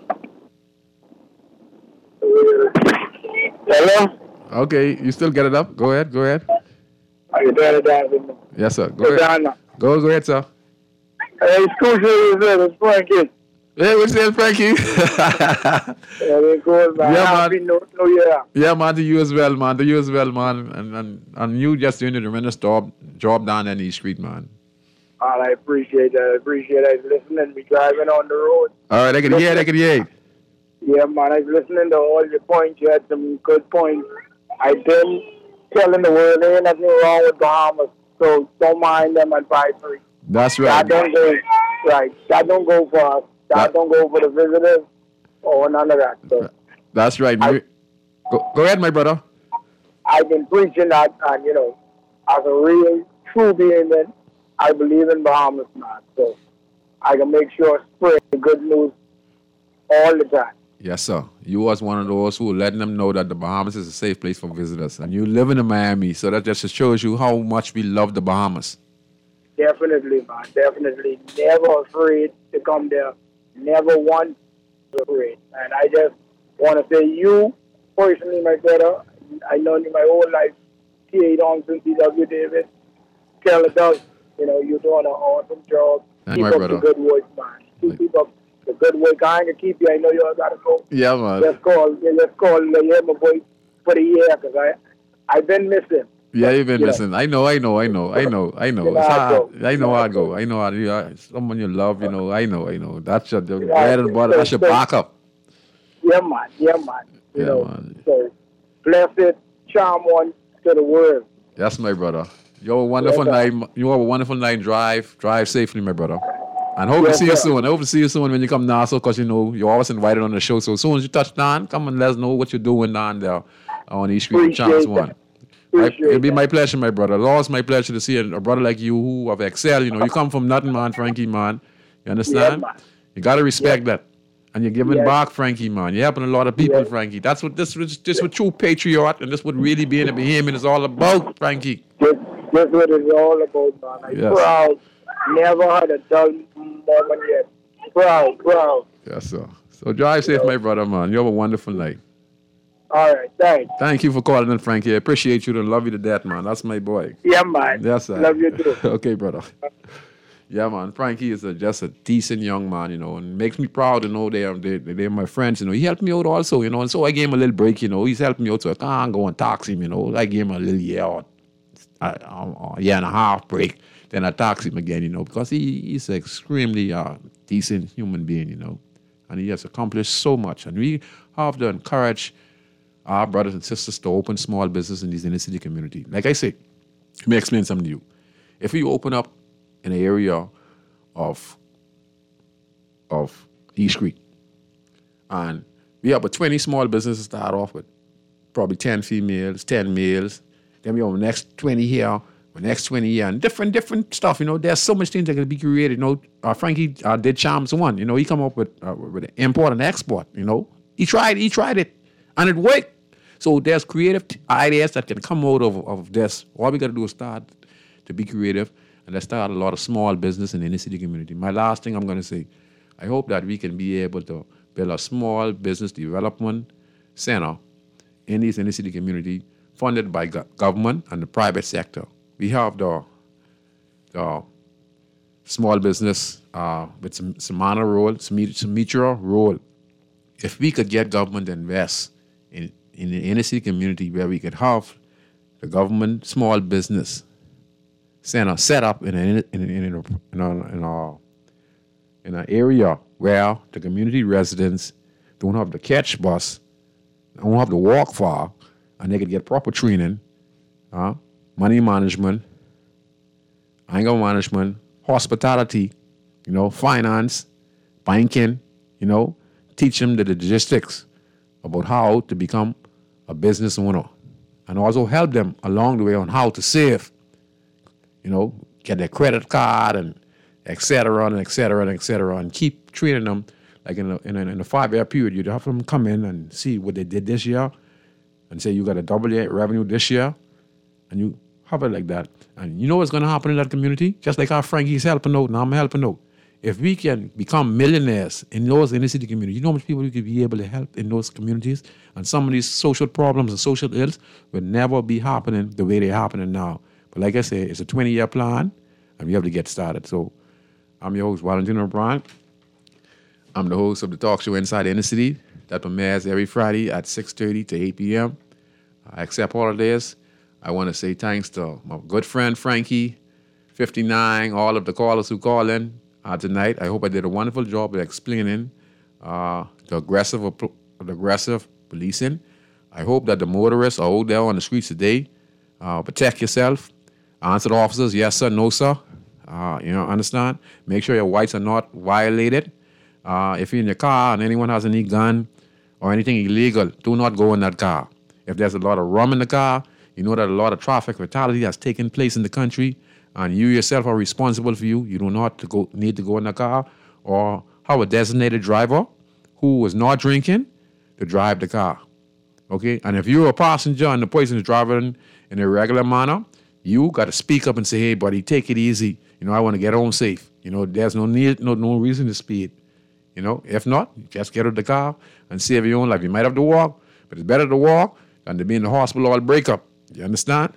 Hello? Okay, you still get it up. Go ahead. Are you turn it down? Yes, sir. Go ahead. Go ahead, sir. Hey, school it's Frankie. Hey, what's that, Frankie? Yeah, good, man. Yeah, Happy man. New Year. Yeah, man, to you as well, man. And you just doing a tremendous job down there in East Street, man. All right, I appreciate that. I appreciate it. Listening, me driving on the road. All right, I can hear. Yeah, man, I was listening to all your points. You had some good points. I've been telling the world there ain't nothing wrong with Bahamas, so don't mind them advisory. That's right. That don't go right. That don't go for us. That don't go for the visitors or none of that. So that's right. Go ahead, my brother. I've been preaching that, and as a real, true being, I believe in Bahamas, man. So I can make sure spread the good news all the time. Yes, sir. You was one of those who letting them know that the Bahamas is a safe place for visitors. And you live in Miami, so that just shows you how much we love the Bahamas. Definitely, man. Definitely. Never afraid to come there. Never once afraid. And I just want to say you, personally, my brother, I know you my whole life, T.A. Thompson, C.W. Davis, Keller Doug, you're doing an awesome job. Keep up the good work, man. Keep up the good work. I ain't gonna keep you. I know you all gotta go. Yeah, man. Let's call my boy for the year because I've been missing. Yeah, you've been missing. I know. It's hard. I know how it go. I know how to someone you love, I know. That's your bread and butter. That's your backup. Yeah, man. Man. So blessed, charm one to the world. That's my brother. You have a wonderful night. You have a wonderful night. Drive safely, my brother. And hope to see you sir. soon. I hope to see you soon when you come down, so because you know you're always invited on the show. So as soon as you touch down, come and let us know what you're doing down there on East Street, Chance One. It'll be my pleasure, my brother. It's my pleasure to see a brother like you who have excelled. You know, you come from nothing, man, Frankie, man. You understand? man. You gotta respect that. And you're giving Yes. back, Frankie, man. You're helping a lot of people, Yes. Frankie. That's what this what true patriot and this what really being a Bahamian is all about, Frankie. That's what it's all about, man. I'm Yes. proud. Never had a dull moment yet. Proud. Yes, sir. So drive safe, my brother, man. You have a wonderful night. All right, thanks. Thank you for calling in, Frankie. I appreciate you and love you to death, man. That's my boy. Yeah, man. Yes, sir. Love you too. Okay, brother. Yeah, man. Frankie is just a decent young man, you know, and makes me proud to know they're my friends, you know. He helped me out also, you know, and so I gave him a little break, you know. He's helped me out so I can't go and tax him, you know. I gave him a little year and a half break. Then I tax him again, you know, because he's an extremely decent human being, you know. And he has accomplished so much. And we have to encourage our brothers and sisters to open small business in these inner city community. Like I said, let me explain something to you. If you open up in an area of East Street, and we have 20 small businesses to start off with, probably 10 females, 10 males, then we have the next 20 here, the next 20 here, and different stuff, you know. There's so much things that can be created, you know. Frankie did Charms One, you know. He come up with import and export, you know. He tried it, and it worked. So there's creative ideas that can come out of this. All we got to do is start to be creative, and let's start a lot of small business in the inner city community. My last thing I'm going to say, I hope that we can be able to build a small business development center in this inner city community funded by government and the private sector. We have the small business with Samana role, Sumitra role. If we could get government to invest in the inner city community where we could have the government small business center set up in an area where the community residents don't have to catch bus, don't have to walk far, and they could get proper training, money management, anger management, hospitality, you know, finance, banking, you know, teach them the logistics about how to become a business owner, and also help them along the way on how to save, you know, get their credit card and et cetera, and keep training them. Like in a 5-year period, you'd have them come in and see what they did this year and say you got a double your revenue this year, and you have it like that. And you know what's going to happen in that community? Just like how Frankie's helping out, now I'm helping out. If we can become millionaires in those inner city communities, you know how much people we could be able to help in those communities? And some of these social problems and social ills will never be happening the way they're happening now. But like I say, it's a 20-year plan, and we have to get started. So I'm your host, Valentino O'Brien. I'm the host of the talk show Inside the Inner City that premieres every Friday at 6:30 to 8 p.m. Except holidays. I want to say thanks to my good friend Frankie, 59, all of the callers who call in tonight. I hope I did a wonderful job of explaining the aggressive policing. I hope that the motorists are out there on the streets today. Protect yourself. Answer the officers, yes sir, no sir. You know, understand? Make sure your rights are not violated. If you're in your car and anyone has any gun or anything illegal, do not go in that car. If there's a lot of rum in the car, you know that a lot of traffic fatality has taken place in the country, and you yourself are responsible for you. You do not need to go in the car, or have a designated driver who is not drinking to drive the car. Okay? And if you're a passenger and the person is driving in a regular manner, you got to speak up and say, hey, buddy, take it easy. You know, I want to get home safe. You know, there's no need, no reason to speed. You know, if not, just get out of the car and save your own life. You might have to walk, but it's better to walk than to be in the hospital or break up. You understand?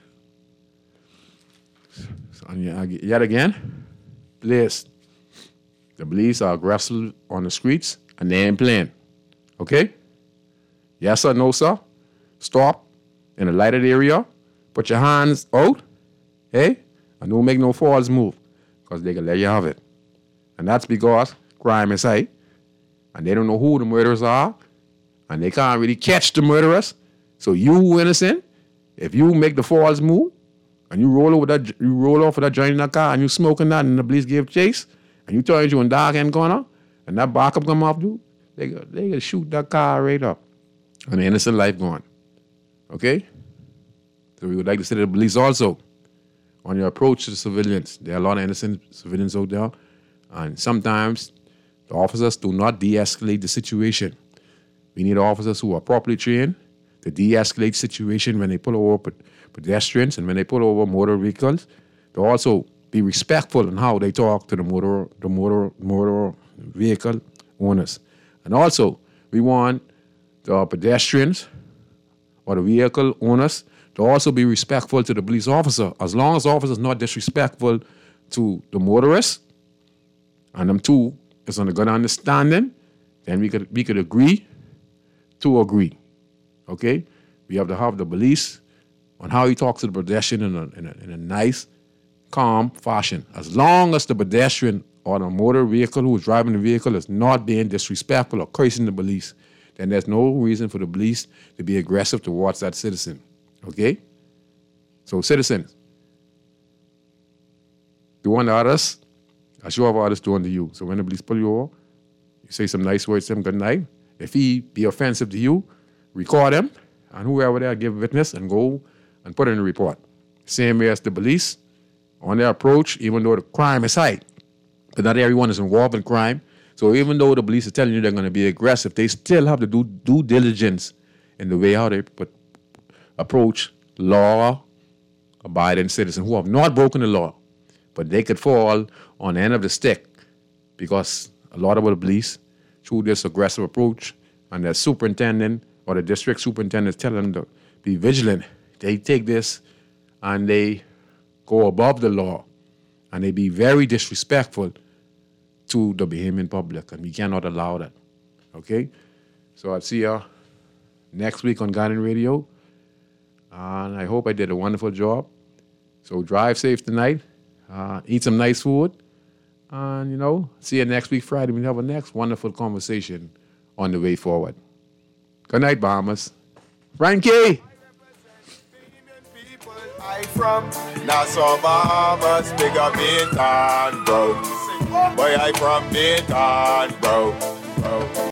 So, yet again, please, the police are aggressive on the streets and they ain't playing. Okay? Yes sir, no sir. Stop in a lighted area. Put your hands out. Hey? And don't make no false move, because they can let you have it. And that's because crime is high, and they don't know who the murderers are, and they can't really catch the murderers. So you who innocent, if you make the false move and you roll off with that joint in that car and you smoking that and the police give chase and you turn into a dark end corner, and that backup come off you, they gonna shoot that car right up, and the innocent life gone. Okay? So we would like to say to the police also, on your approach to the civilians, there are a lot of innocent civilians out there, and sometimes the officers do not de-escalate the situation. We need officers who are properly trained to de-escalate situation when they pull over pedestrians and when they pull over motor vehicles, to also be respectful in how they talk to the motor vehicle owners. And also, we want the pedestrians or the vehicle owners to also be respectful to the police officer. As long as the officer is not disrespectful to the motorist, and them two is on a good understanding, then we could agree to agree. Okay? We have to have the police on how he talks to the pedestrian in a nice, calm fashion. As long as the pedestrian or the motor vehicle who is driving the vehicle is not being disrespectful or cursing the police, then there's no reason for the police to be aggressive towards that citizen. Okay? So citizens, do unto others as you have others do unto you. So when the police pull you over, you say some nice words to him, good night. If he be offensive to you, record him, and whoever there give witness and go and put in a report. Same way as the police on their approach, even though the crime is high. But not everyone is involved in crime. So even though the police are telling you they're going to be aggressive, they still have to do due diligence in the way how they approach law-abiding citizens who have not broken the law. But they could fall on the end of the stick because a lot of the police, through this aggressive approach, and the superintendent or the district superintendent tell them to be vigilant, they take this and they go above the law and they be very disrespectful to the Bahamian public, and we cannot allow that. Okay? So I'll see you next week on Guardian Radio, and I hope I did a wonderful job. So drive safe tonight, eat some nice food, and, see you next week Friday. We'll have a next wonderful conversation on the way forward. Good night, Bahamas. Frankie! I from Nassau, Bahamas, big up in town, bro. Boy, I from Dayton, bro.